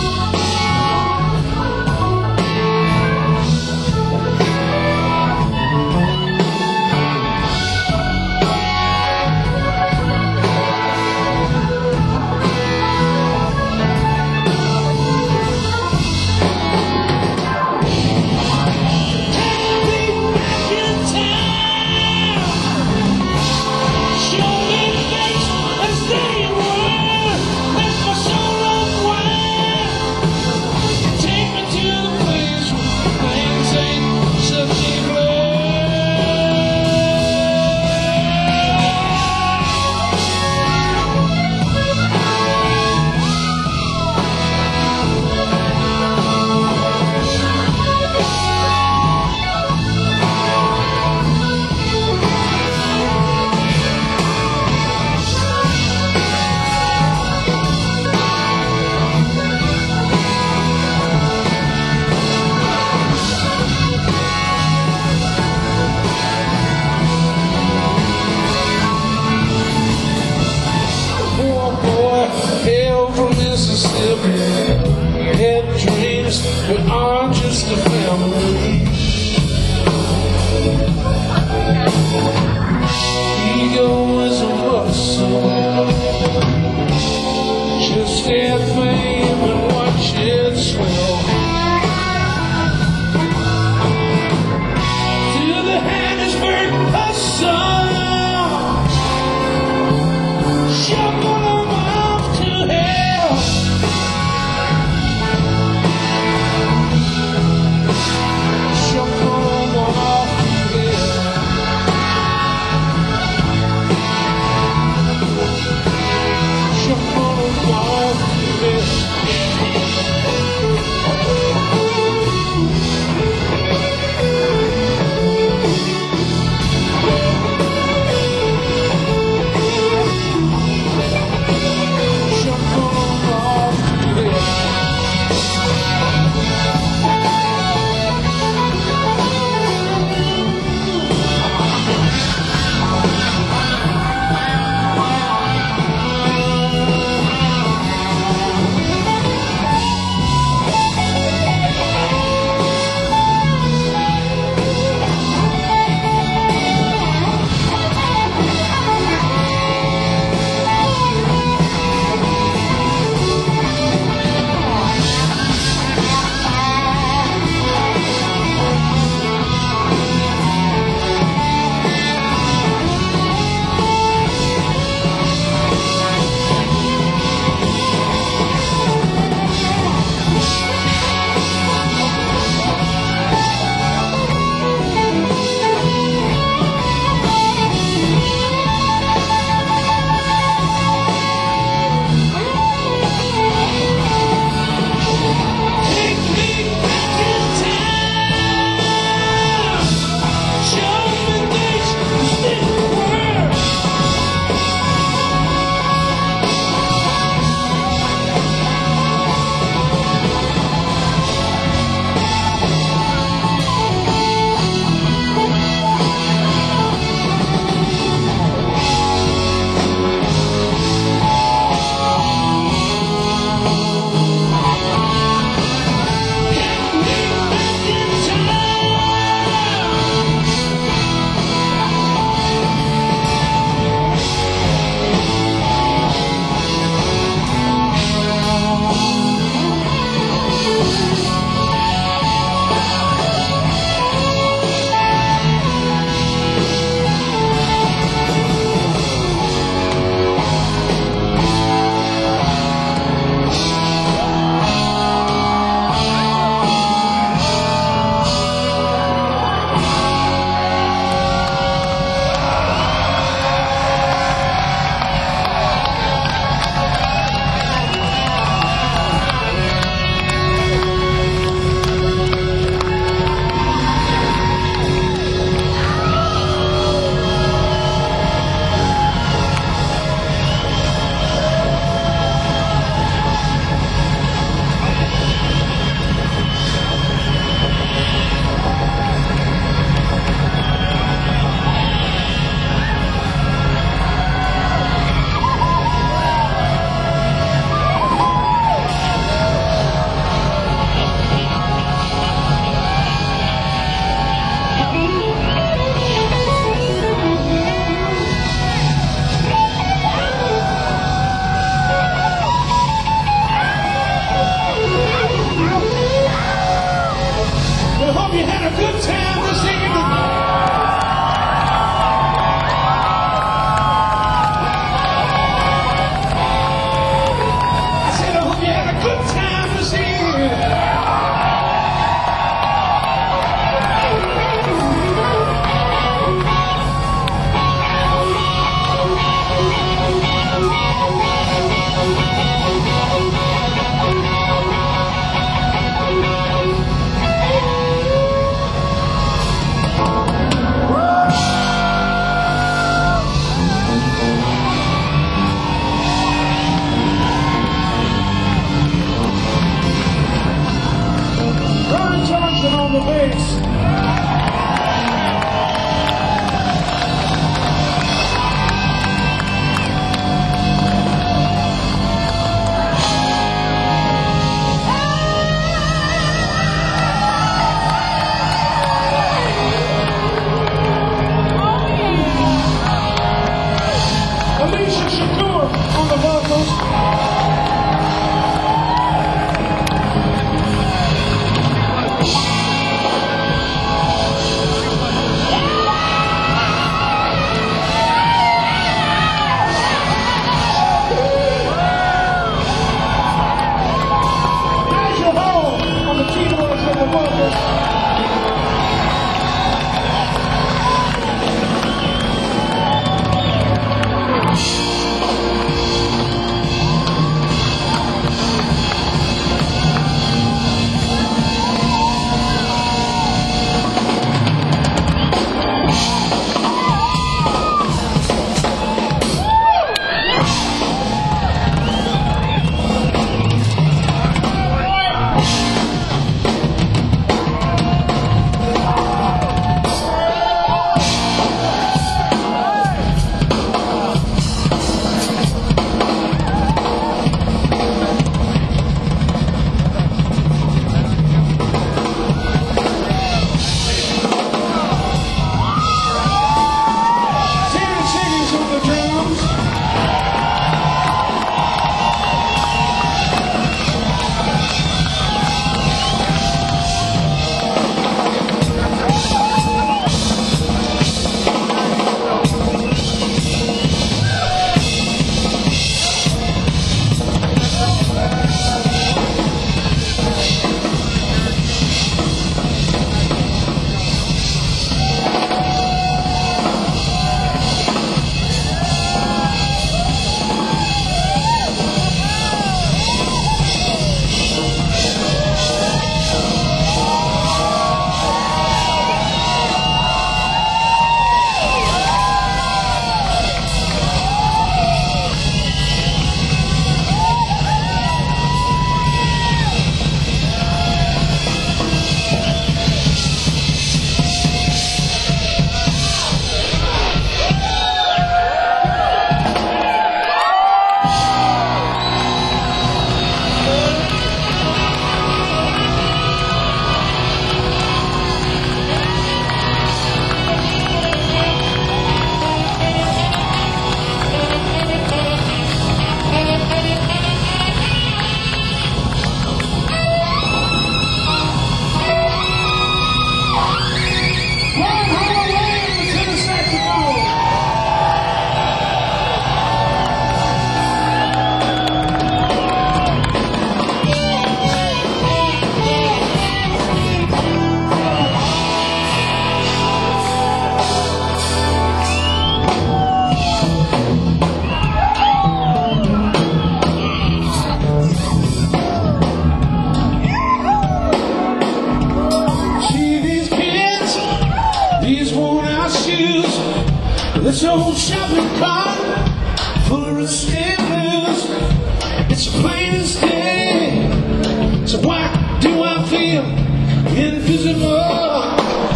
Hail from Mississippi, had dreams, we are just a family. Ego is a muscle. Just get fame and watch it swell. To the Hattiesburg hustle. Shuffle them off to hell. shoes. This old shopping cart full of stickers. It's plain as day. So why do I feel invisible?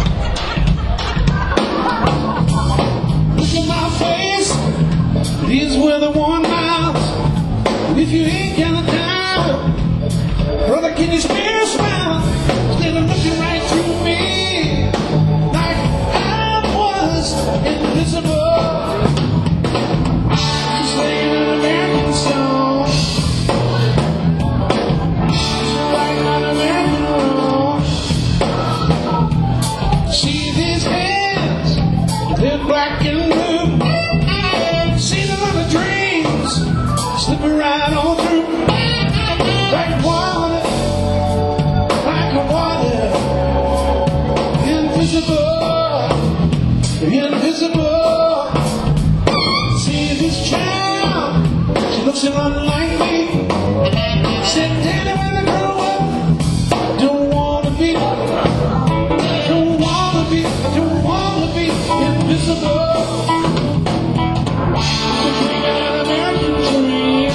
Look at my face. It is where the one miles. And if you ain't got a dime, brother, can you spare a smile? Instead of looking right through me like I was invisible. Just like an American song, like an American roll. See these hands, they're black and blue. Seen a lot of dreams slipping right on through. Like water, like a water, invisible, invisible. See this child, she looks a lot like me. Said, Daddy, when I grow up, don't wanna be, don't wanna be, don't wanna be invisible. An American dream.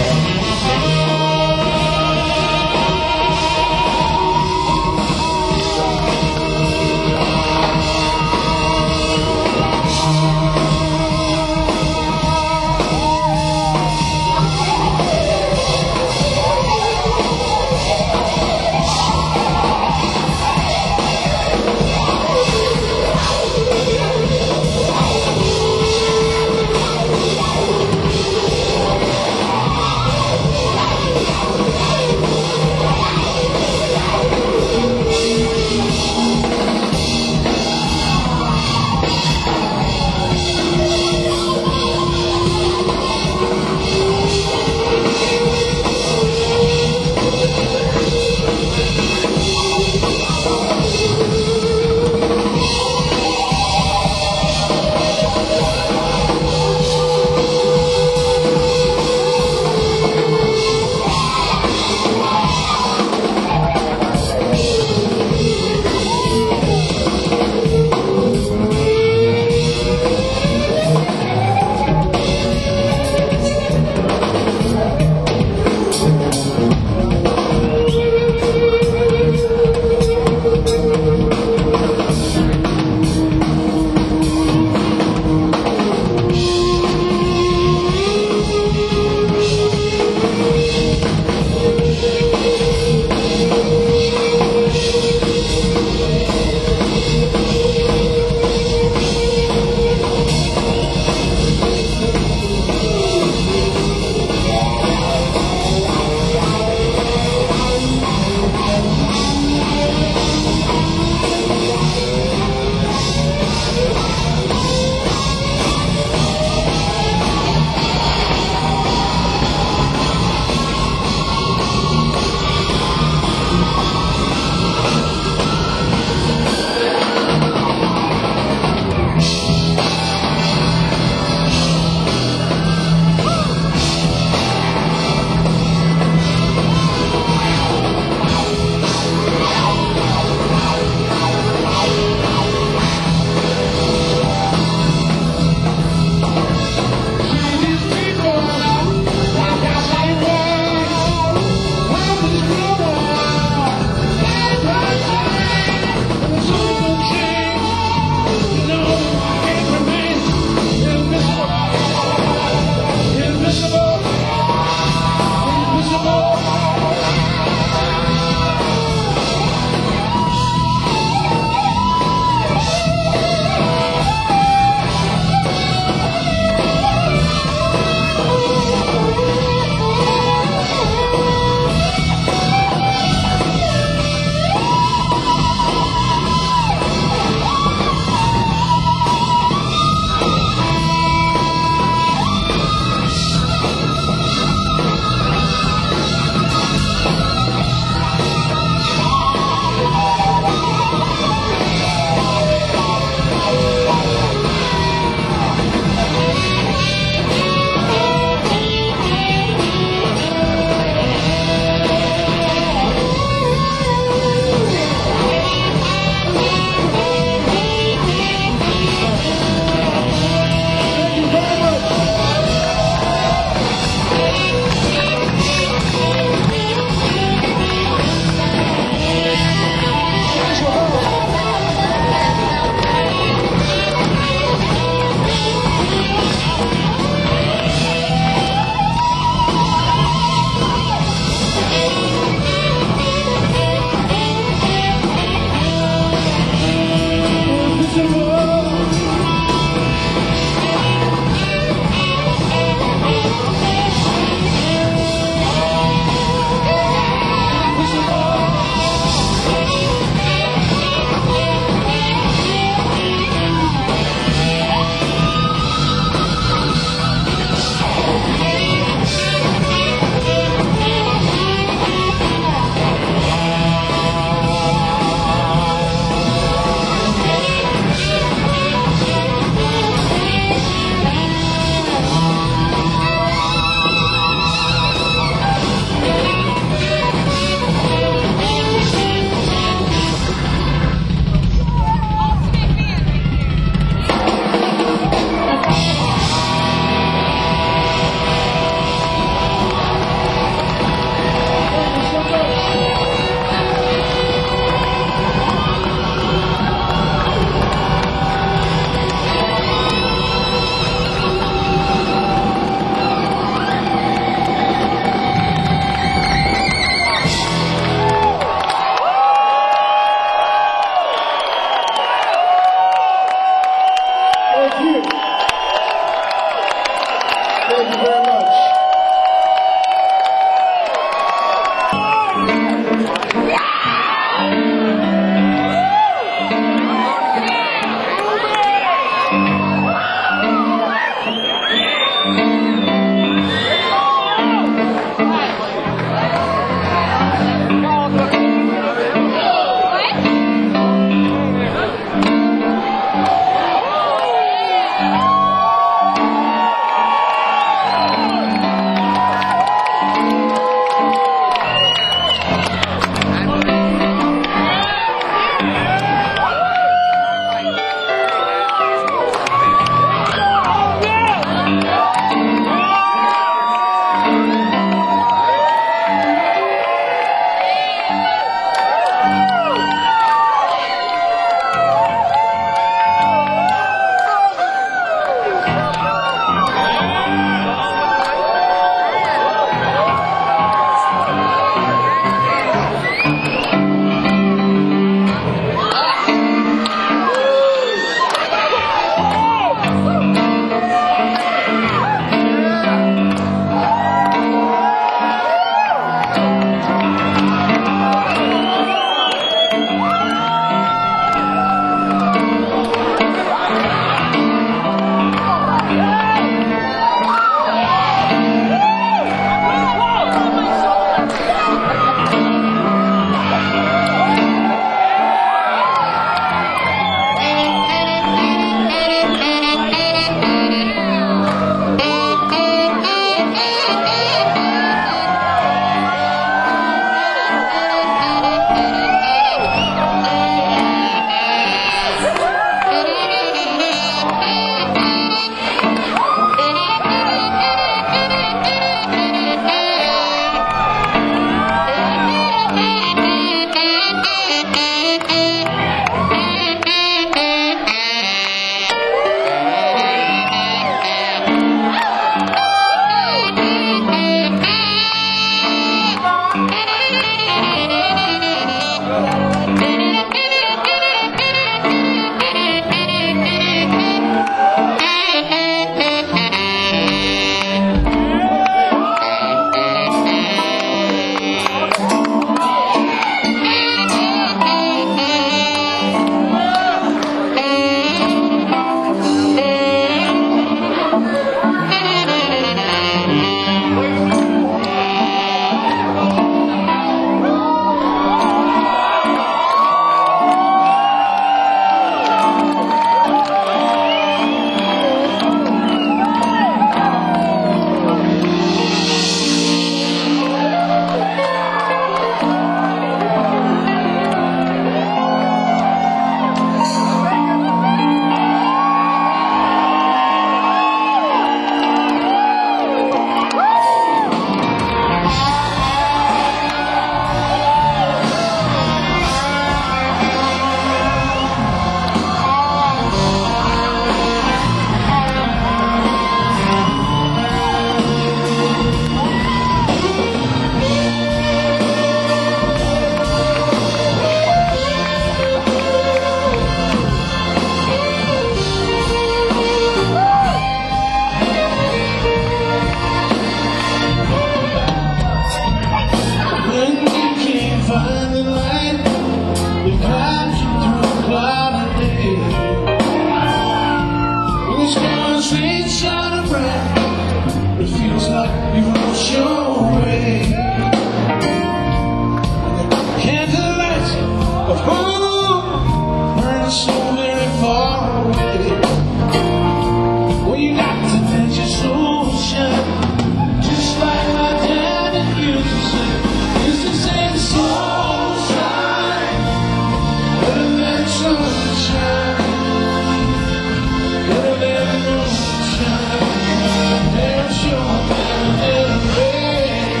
But who are so very far away? Well, you got to let your soul shine, just like my daddy used to say. Used to say the soul shine, better than sunshine, better than moonshine, damn sure better than rain.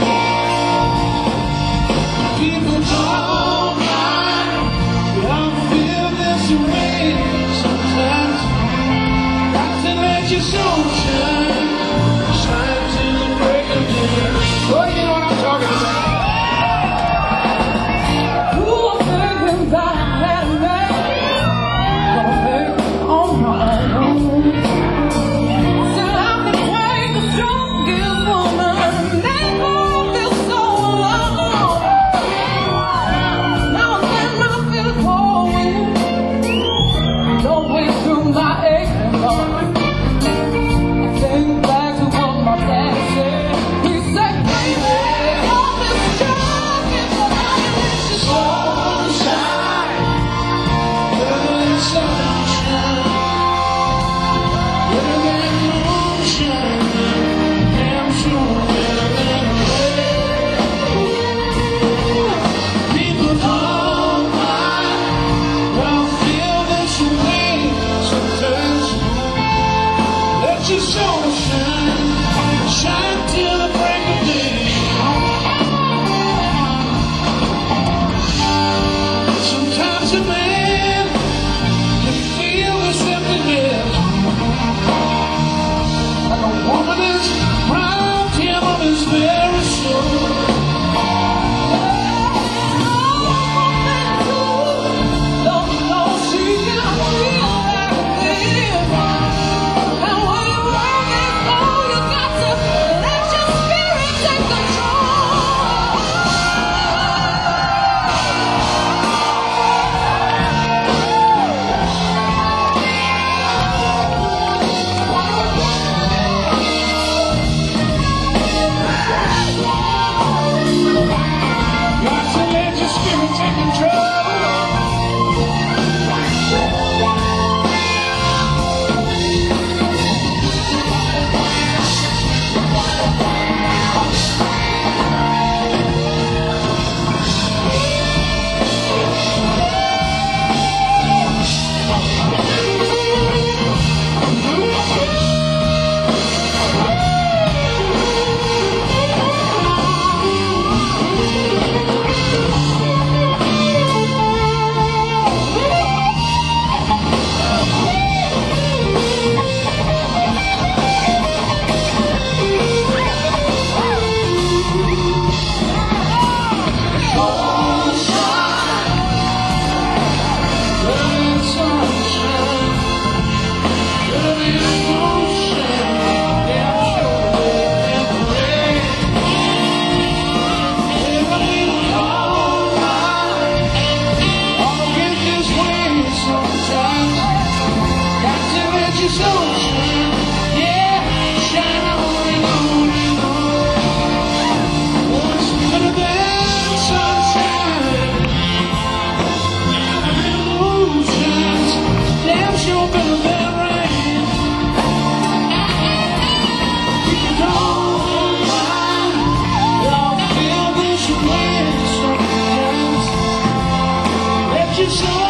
People don't mind, but I feel this way sometimes. Got to let your soul shine, shine till the break of day. Oh, you know what I'm talking about. Who was thinking that I had a man? Gonna make on my own. Said I'm the queen, the strongest woman. Never feel so alone. Now and then I feel cold. Don't wait through my aching heart. Think back to what my dad said. He said, baby, all this junk is lying with your soul. Soul shine, better than sunshine, better than moonshine, damn sure better than rain. People don't mind, but I feel this way sometimes. Let your soul shine, shine till the break of day. Sometimes a man can feel this emptiness, like a woman is robbed him of his very soul. Don't know she can feel that thing. And when you work it slow, you got to let your spirit take control. Got to let your spirit take control. Just